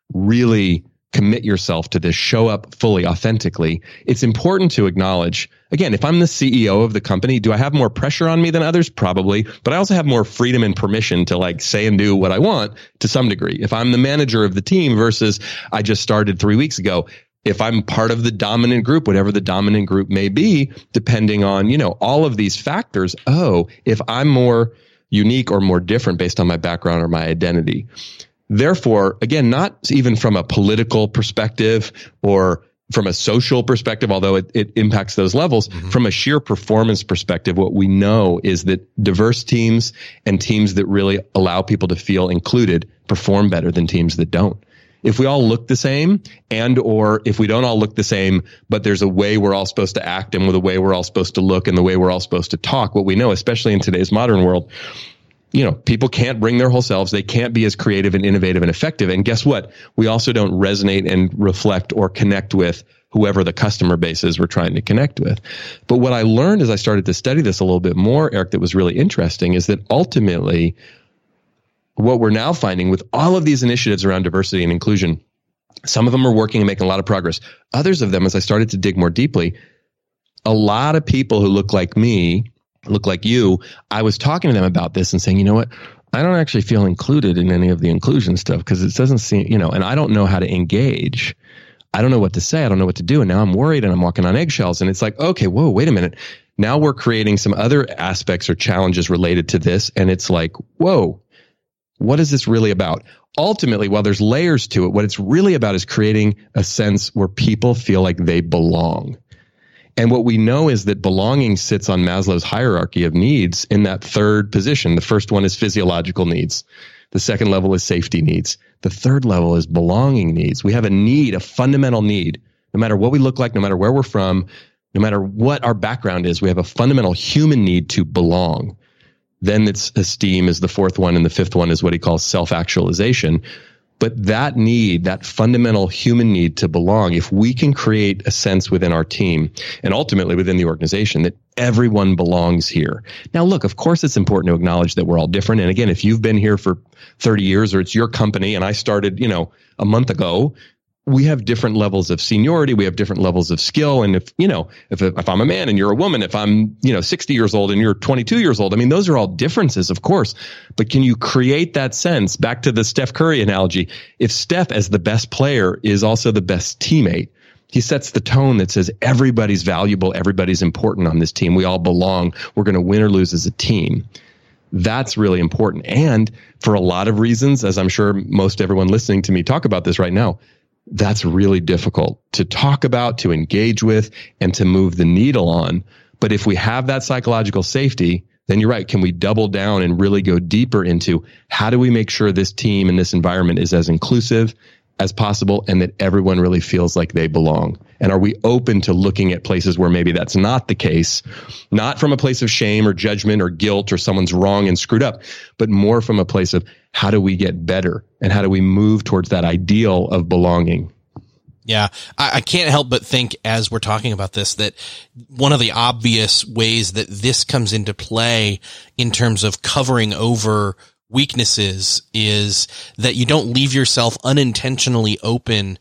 really commit yourself to this, show up fully, authentically, it's important to acknowledge, again, if I'm the C E O of the company, do I have more pressure on me than others? Probably, but I also have more freedom and permission to like say and do what I want to some degree. If I'm the manager of the team versus I just started three weeks ago, if I'm part of the dominant group, whatever the dominant group may be, depending on, you know, all of these factors, oh, if I'm more unique or more different based on my background or my identity. Therefore, again, not even from a political perspective or from a social perspective, although it, it impacts those levels, mm-hmm. from a sheer performance perspective, what we know is that diverse teams and teams that really allow people to feel included perform better than teams that don't. If we all look the same, and or if we don't all look the same, but there's a way we're all supposed to act and with a way we're all supposed to look and the way we're all supposed to talk, what we know, especially in today's modern world, you know, people can't bring their whole selves. They can't be as creative and innovative and effective. And guess what? We also don't resonate and reflect or connect with whoever the customer base is we're trying to connect with. But what I learned as I started to study this a little bit more, Eric, that was really interesting is that ultimately what we're now finding with all of these initiatives around diversity and inclusion, some of them are working and making a lot of progress. Others of them, as I started to dig more deeply, a lot of people who look like me, look like you, I was talking to them about this and saying, you know what, I don't actually feel included in any of the inclusion stuff because it doesn't seem, you know, and I don't know how to engage. I don't know what to say. I don't know what to do. And now I'm worried and I'm walking on eggshells. And it's like, okay, whoa, wait a minute. Now we're creating some other aspects or challenges related to this. And it's like, whoa, what is this really about? Ultimately, while there's layers to it, what it's really about is creating a sense where people feel like they belong. And what we know is that belonging sits on Maslow's hierarchy of needs in that third position. The first one is physiological needs. The second level is safety needs. The third level is belonging needs. We have a need, a fundamental need, no matter what we look like, no matter where we're from, no matter what our background is, we have a fundamental human need to belong. Then it's esteem is the fourth one, and the fifth one is what he calls self-actualization. But that need, that fundamental human need to belong, if we can create a sense within our team and ultimately within the organization that everyone belongs here. Now, look, of course, it's important to acknowledge that we're all different. And again, if you've been here for thirty years or it's your company and I started, you know, a month ago, we have different levels of seniority. We have different levels of skill. And if, you know, if, if I'm a man and you're a woman, if I'm, you know, sixty years old and you're twenty-two years old, I mean, those are all differences, of course. But can you create that sense? Back to the Steph Curry analogy. If Steph, as the best player, is also the best teammate, he sets the tone that says everybody's valuable. Everybody's important on this team. We all belong. We're going to win or lose as a team. That's really important. And for a lot of reasons, as I'm sure most everyone listening to me talk about this right now, that's really difficult to talk about, to engage with, and to move the needle on. But if we have that psychological safety, then you're right. Can we double down and really go deeper into how do we make sure this team and this environment is as inclusive as possible and that everyone really feels like they belong? And are we open to looking at places where maybe that's not the case, not from a place of shame or judgment or guilt or someone's wrong and screwed up, but more from a place of how do we get better and how do we move towards that ideal of belonging? Yeah, I, I can't help but think as we're talking about this that one of the obvious ways that this comes into play in terms of covering over weaknesses is that you don't leave yourself unintentionally open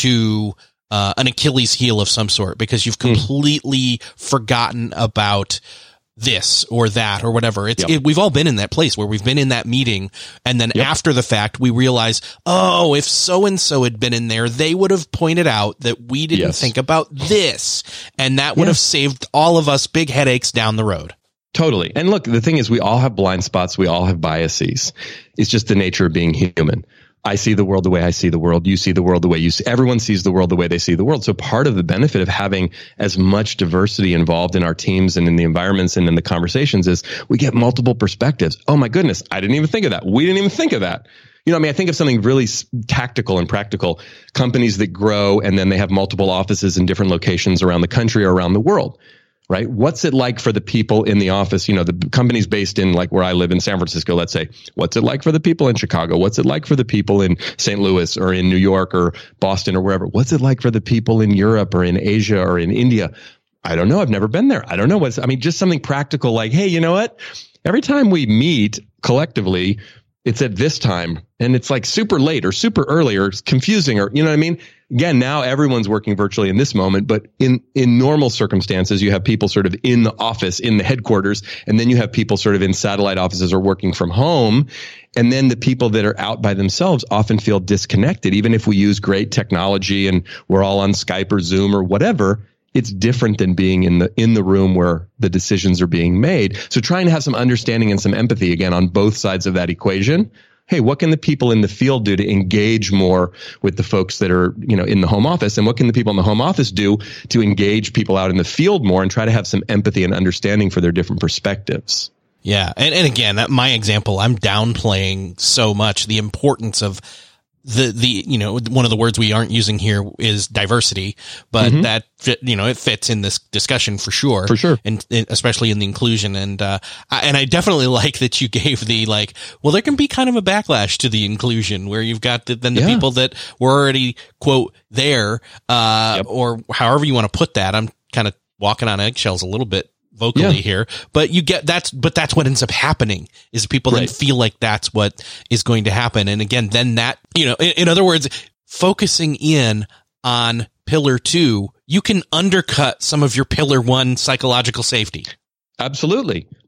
to uh, an Achilles heel of some sort because you've completely mm. forgotten about this or that or whatever. It's, yep. it, we've all been in that place where we've been in that meeting. And then yep. after the fact, we realize, oh, if so-and-so had been in there, they would have pointed out that we didn't yes. think about this. And that would yeah. have saved all of us big headaches down the road. Totally. And look, the thing is, we all have blind spots. We all have biases. It's just the nature of being human. I see the world the way I see the world. You see the world the way you see. Everyone sees the world the way they see the world. So part of the benefit of having as much diversity involved in our teams and in the environments and in the conversations is we get multiple perspectives. Oh my goodness, I didn't even think of that. We didn't even think of that. You know, I mean, I think of something really tactical and practical. Companies that grow and then they have multiple offices in different locations around the country or around the world. Right? What's it like for the people in the office? You know, the company's based in like where I live in San Francisco, let's say. What's it like for the people in Chicago? What's it like for the people in Saint Louis or in New York or Boston or wherever? What's it like for the people in Europe or in Asia or in India? I don't know. I've never been there. I don't know what's, I mean, just something practical like, hey, you know what? Every time we meet collectively, it's at this time and it's like super late or super early or it's confusing or, you know what I mean? Again, now everyone's working virtually in this moment, but in, in normal circumstances, you have people sort of in the office, in the headquarters, and then you have people sort of in satellite offices or working from home. And then the people that are out by themselves often feel disconnected. Even if we use great technology and we're all on Skype or Zoom or whatever, it's different than being in the, in the room where the decisions are being made. So trying to have some understanding and some empathy again on both sides of that equation. Hey, what can the people in the field do to engage more with the folks that are, you know, in the home office? And what can the people in the home office do to engage people out in the field more and try to have some empathy and understanding for their different perspectives? Yeah. And, and again, that my example, I'm downplaying so much the importance of the, the, you know, one of the words we aren't using here is diversity, but mm-hmm. that fit, you know, it fits in this discussion for sure. For sure. And, and especially in the inclusion. And, uh, I, and I definitely like that you gave the, like, well, there can be kind of a backlash to the inclusion where you've got the, then the yeah. people that were already quote there, uh, yep. or however you want to put that. I'm kind of walking on eggshells a little bit vocally yeah. here, but you get that's, but that's what ends up happening is people right. then feel like that's what is going to happen. And again, then that, you know, in, in other words, focusing in on pillar two, you can undercut some of your pillar one psychological safety. Absolutely.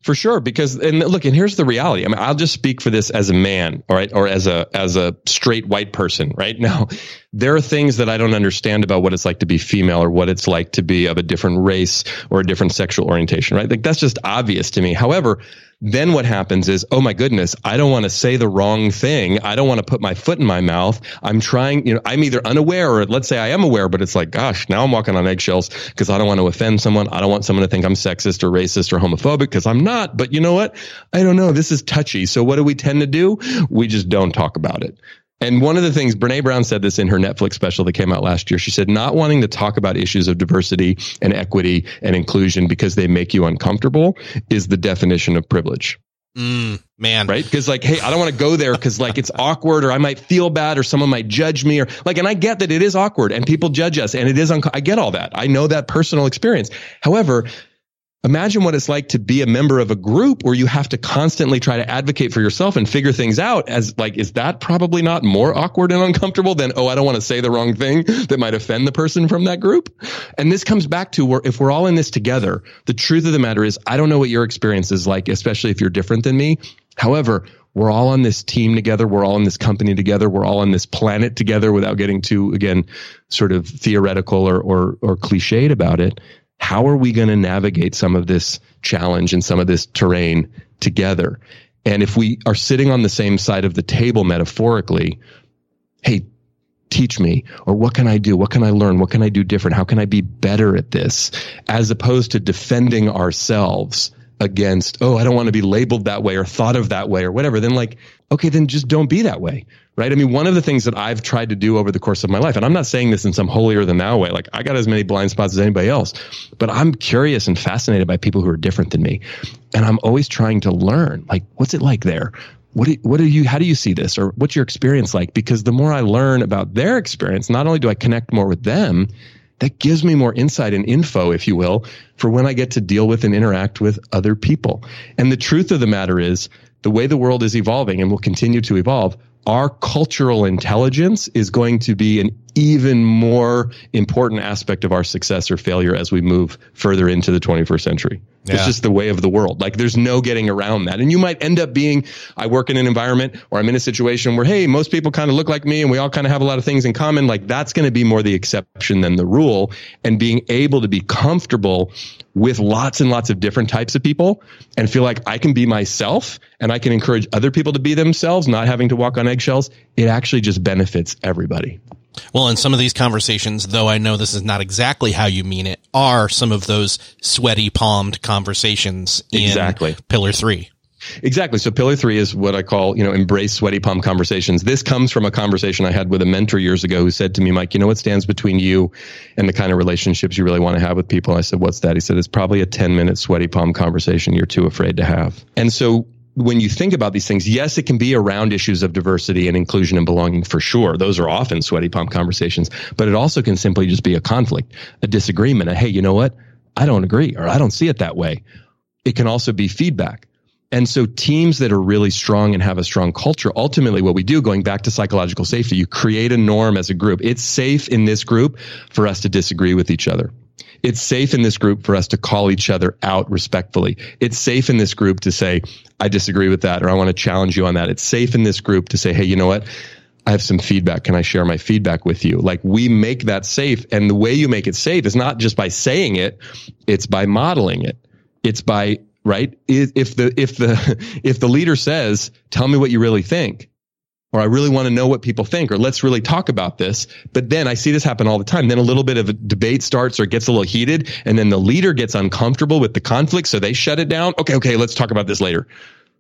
For sure, because and look, and here's the reality. I mean, I'll just speak for this as a man, all right, or as a as a straight white person. Right now, there are things that I don't understand about what it's like to be female or what it's like to be of a different race or a different sexual orientation. Right, like that's just obvious to me. However, then what happens is, oh my goodness, I don't want to say the wrong thing. I don't want to put my foot in my mouth. I'm trying, you know, I'm either unaware or let's say I am aware, but it's like, gosh, now I'm walking on eggshells because I don't want to offend someone. I don't want someone to think I'm sexist or racist or homophobic because I'm not. But you know what? I don't know. This is touchy. So what do we tend to do? We just don't talk about it. And one of the things, Brene Brown said this in her Netflix special that came out last year. She said, not wanting to talk about issues of diversity and equity and inclusion because they make you uncomfortable is the definition of privilege. Mm, man. Right? Because like, hey, I don't want to go there because like it's awkward or I might feel bad or someone might judge me or like, and I get that it is awkward and people judge us and it is, un- I get all that. I know that personal experience. However, imagine what it's like to be a member of a group where you have to constantly try to advocate for yourself and figure things out as like, is that probably not more awkward and uncomfortable than, oh, I don't want to say the wrong thing that might offend the person from that group? And this comes back to where if we're all in this together, the truth of the matter is, I don't know what your experience is like, especially if you're different than me. However, we're all on this team together. We're all in this company together. We're all on this planet together without getting too, again, sort of theoretical or, or, or cliched about it. How are we going to navigate some of this challenge and some of this terrain together? And if we are sitting on the same side of the table metaphorically, hey, teach me, or what can I do? What can I learn? What can I do different? How can I be better at this? As opposed to defending ourselves against, oh, I don't want to be labeled that way or thought of that way or whatever. Then like, okay, then just don't be that way. Right. I mean, one of the things that I've tried to do over the course of my life, and I'm not saying this in some holier than thou way, like I got as many blind spots as anybody else, but I'm curious and fascinated by people who are different than me. And I'm always trying to learn, like, what's it like there? What do, what do you, how do you see this? Or what's your experience like? Because the more I learn about their experience, not only do I connect more with them, that gives me more insight and info, if you will, for when I get to deal with and interact with other people. And the truth of the matter is, the way the world is evolving and will continue to evolve, our cultural intelligence is going to be an even more important aspect of our success or failure as we move further into the twenty-first century. Yeah. It's just the way of the world. Like there's no getting around that. And you might end up being, I work in an environment or I'm in a situation where, hey, most people kind of look like me and we all kind of have a lot of things in common. Like that's going to be more the exception than the rule. And being able to be comfortable with lots and lots of different types of people and feel like I can be myself and I can encourage other people to be themselves, not having to walk on eggshells. It actually just benefits everybody. Well, and some of these conversations, though I know this is not exactly how you mean it, are some of those sweaty palmed conversations in exactly. Pillar Three. Exactly. So Pillar Three is what I call, you know, embrace sweaty palm conversations. This comes from a conversation I had with a mentor years ago who said to me, Mike, you know what stands between you and the kind of relationships you really want to have with people? I said, what's that? He said, it's probably a ten minute sweaty palm conversation you're too afraid to have. And so when you think about these things, yes, it can be around issues of diversity and inclusion and belonging for sure. Those are often sweaty palm conversations, but it also can simply just be a conflict, a disagreement, a, hey, you know what? I don't agree, or I don't see it that way. It can also be feedback. And so teams that are really strong and have a strong culture, ultimately what we do, going back to psychological safety, you create a norm as a group. It's safe in this group for us to disagree with each other. It's safe in this group for us to call each other out respectfully. It's safe in this group to say, I disagree with that, or I want to challenge you on that. It's safe in this group to say, hey, you know what? I have some feedback. Can I share my feedback with you? Like we make that safe. And the way you make it safe is not just by saying it. It's by modeling it. It's by, right? If the, if the, if the leader says, tell me what you really think, or I really want to know what people think, or let's really talk about this. But then I see this happen all the time. Then a little bit of a debate starts or gets a little heated, and then the leader gets uncomfortable with the conflict, so they shut it down. Okay, okay, let's talk about this later.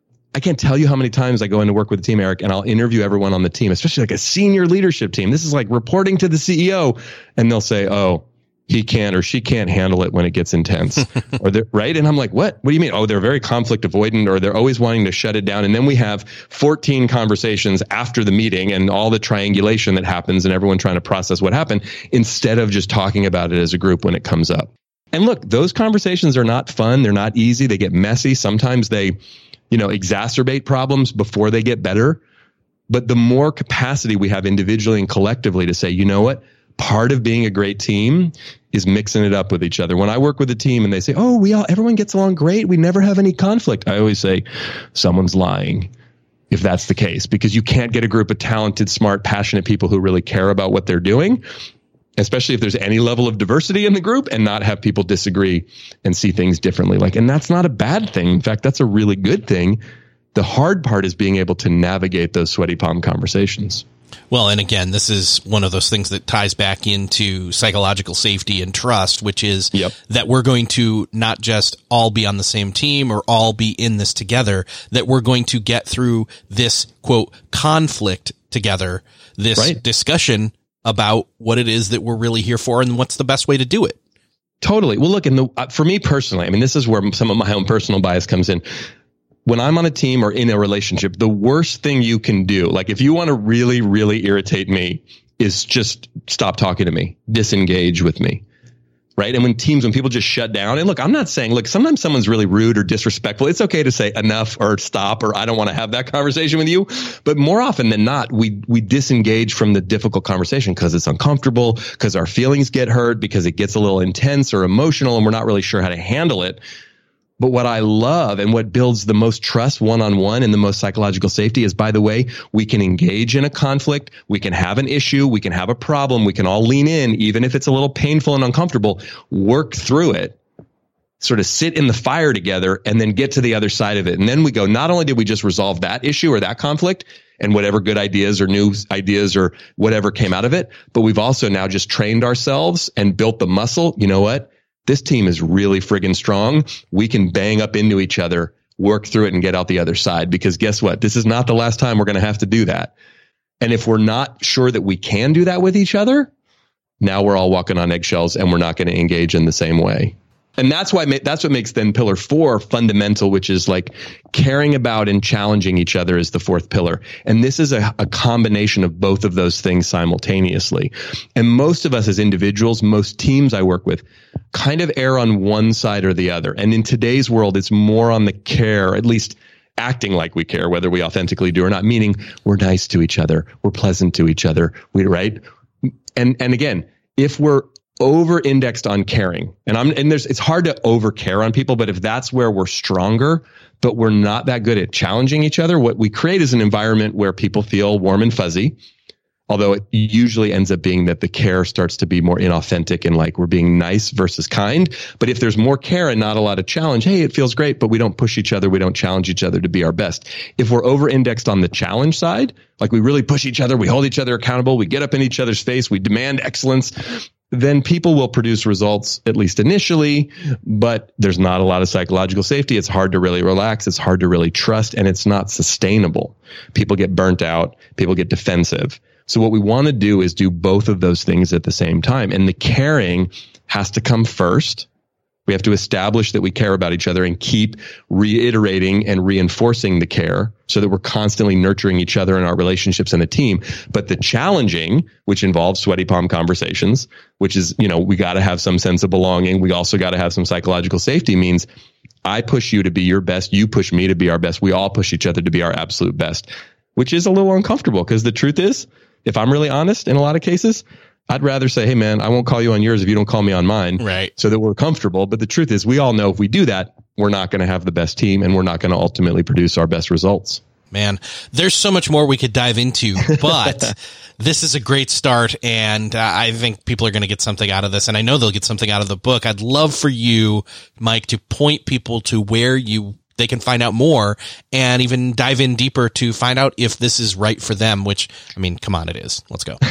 I can't tell you how many times I go into work with the team, Eric, and I'll interview everyone on the team, especially like a senior leadership team. This is like reporting to the C E O, and they'll say, oh, he can't or she can't handle it when it gets intense, or they're right. And I'm like, what, what do you mean? Oh, they're very conflict avoidant, or they're always wanting to shut it down. And then we have fourteen conversations after the meeting and all the triangulation that happens and everyone trying to process what happened instead of just talking about it as a group when it comes up. And look, those conversations are not fun. They're not easy. They get messy. Sometimes they, you know, exacerbate problems before they get better. But the more capacity we have individually and collectively to say, you know what? part of being a great team is mixing it up with each other. When I work with a team and they say, oh, we all, everyone gets along great, we never have any conflict, I always say, someone's lying if that's the case, because you can't get a group of talented, smart, passionate people who really care about what they're doing, especially if there's any level of diversity in the group, and not have people disagree and see things differently. Like, and that's not a bad thing. In fact, that's a really good thing. The hard part is being able to navigate those sweaty palm conversations. Well, and again, this is one of those things that ties back into psychological safety and trust, which is yep. that we're going to not just all be on the same team or all be in this together, that we're going to get through this, quote, conflict together, this right. discussion about what it is that we're really here for and what's the best way to do it. Totally. Well, look, in the, uh, for me personally, I mean, this is where some of my own personal bias comes in. When I'm on a team or in a relationship, the worst thing you can do, like if you want to really, really irritate me, is just stop talking to me, disengage with me. Right. And when teams, when people just shut down, and look, I'm not saying, look, sometimes someone's really rude or disrespectful. It's okay to say enough or stop, or I don't want to have that conversation with you. But more often than not, we, we disengage from the difficult conversation because it's uncomfortable, because our feelings get hurt, because it gets a little intense or emotional and we're not really sure how to handle it. But what I love and what builds the most trust one-on-one and the most psychological safety is, by the way, we can engage in a conflict. We can have an issue. We can have a problem. We can all lean in, even if it's a little painful and uncomfortable, work through it, sort of sit in the fire together, and then get to the other side of it. And then we go, not only did we just resolve that issue or that conflict and whatever good ideas or new ideas or whatever came out of it, but we've also now just trained ourselves and built the muscle. You know what? This team is really friggin' strong. We can bang up into each other, work through it, and get out the other side. Because guess what? This is not the last time we're going to have to do that. And if we're not sure that we can do that with each other, now we're all walking on eggshells and we're not going to engage in the same way. And that's why, that's what makes then pillar four fundamental, which is like caring about and challenging each other is the fourth pillar. And this is a, a combination of both of those things simultaneously. And most of us as individuals, most teams I work with, kind of err on one side or the other. And in today's world, it's more on the care, at least acting like we care, whether we authentically do or not, meaning we're nice to each other, we're pleasant to each other, we right? And and again, if we're over-indexed on caring, and I'm and there's it's hard to over-care on people, but if that's where we're stronger, but we're not that good at challenging each other, what we create is an environment where people feel warm and fuzzy. Although it usually ends up being that the care starts to be more inauthentic and like we're being nice versus kind. But if there's more care and not a lot of challenge, hey, it feels great, but we don't push each other. We don't challenge each other to be our best. If we're over-indexed on the challenge side, like we really push each other, we hold each other accountable, we get up in each other's face, we demand excellence, then people will produce results, at least initially, but there's not a lot of psychological safety. It's hard to really relax. It's hard to really trust, and it's not sustainable. People get burnt out. People get defensive. So what we want to do is do both of those things at the same time. And the caring has to come first. We have to establish that we care about each other and keep reiterating and reinforcing the care so that we're constantly nurturing each other in our relationships and a team. But the challenging, which involves sweaty palm conversations, which is, you know, we got to have some sense of belonging. We also got to have some psychological safety, means I push you to be your best. You push me to be our best. We all push each other to be our absolute best, which is a little uncomfortable because the truth is, if I'm really honest, in a lot of cases, I'd rather say, hey, man, I won't call you on yours if you don't call me on mine. Right. So that we're comfortable. But the truth is, we all know if we do that, we're not going to have the best team and we're not going to ultimately produce our best results. Man, there's so much more we could dive into, but this is a great start. And uh, I think people are going to get something out of this. And I know they'll get something out of the book. I'd love for you, Mike, to point people to where you they can find out more and even dive in deeper to find out if this is right for them, which, I mean, come on, it is. Let's go.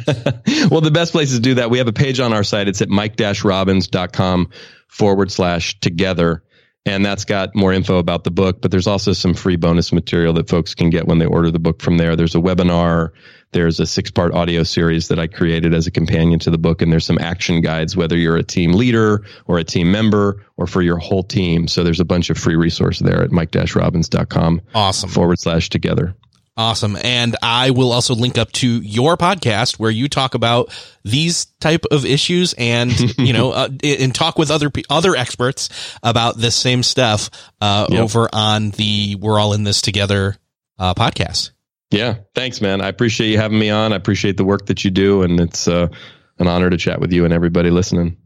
Well, the best place to do that, we have a page on our site. It's at mike-robbins.com forward slash together. And that's got more info about the book, but there's also some free bonus material that folks can get when they order the book from there. There's a webinar. There's a six-part audio series that I created as a companion to the book, and there's some action guides, whether you're a team leader or a team member or for your whole team. So there's a bunch of free resources there at mike-robbins.com awesome. forward slash together. Awesome. And I will also link up to your podcast where you talk about these type of issues and, you know, uh, and talk with other, other experts about this same stuff, uh, yep. over on the We're All in This Together, uh, podcast. Yeah. Thanks, man. I appreciate you having me on. I appreciate the work that you do. And it's, uh, an honor to chat with you and everybody listening.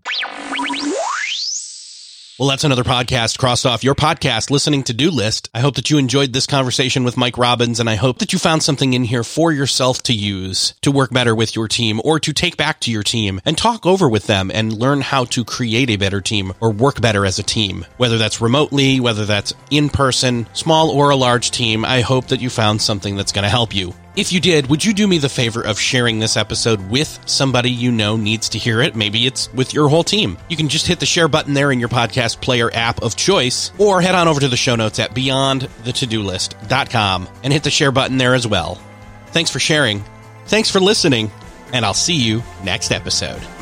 Well, that's another podcast crossed off your podcast listening to-do list. I hope that you enjoyed this conversation with Mike Robbins, and I hope that you found something in here for yourself to use to work better with your team or to take back to your team and talk over with them and learn how to create a better team or work better as a team. Whether that's remotely, whether that's in person, small or a large team, I hope that you found something that's going to help you. If you did, would you do me the favor of sharing this episode with somebody you know needs to hear it? Maybe it's with your whole team. You can just hit the share button there in your podcast player app of choice, or head on over to the show notes at beyond the to do list dot com and hit the share button there as well. Thanks for sharing. Thanks for listening, and I'll see you next episode.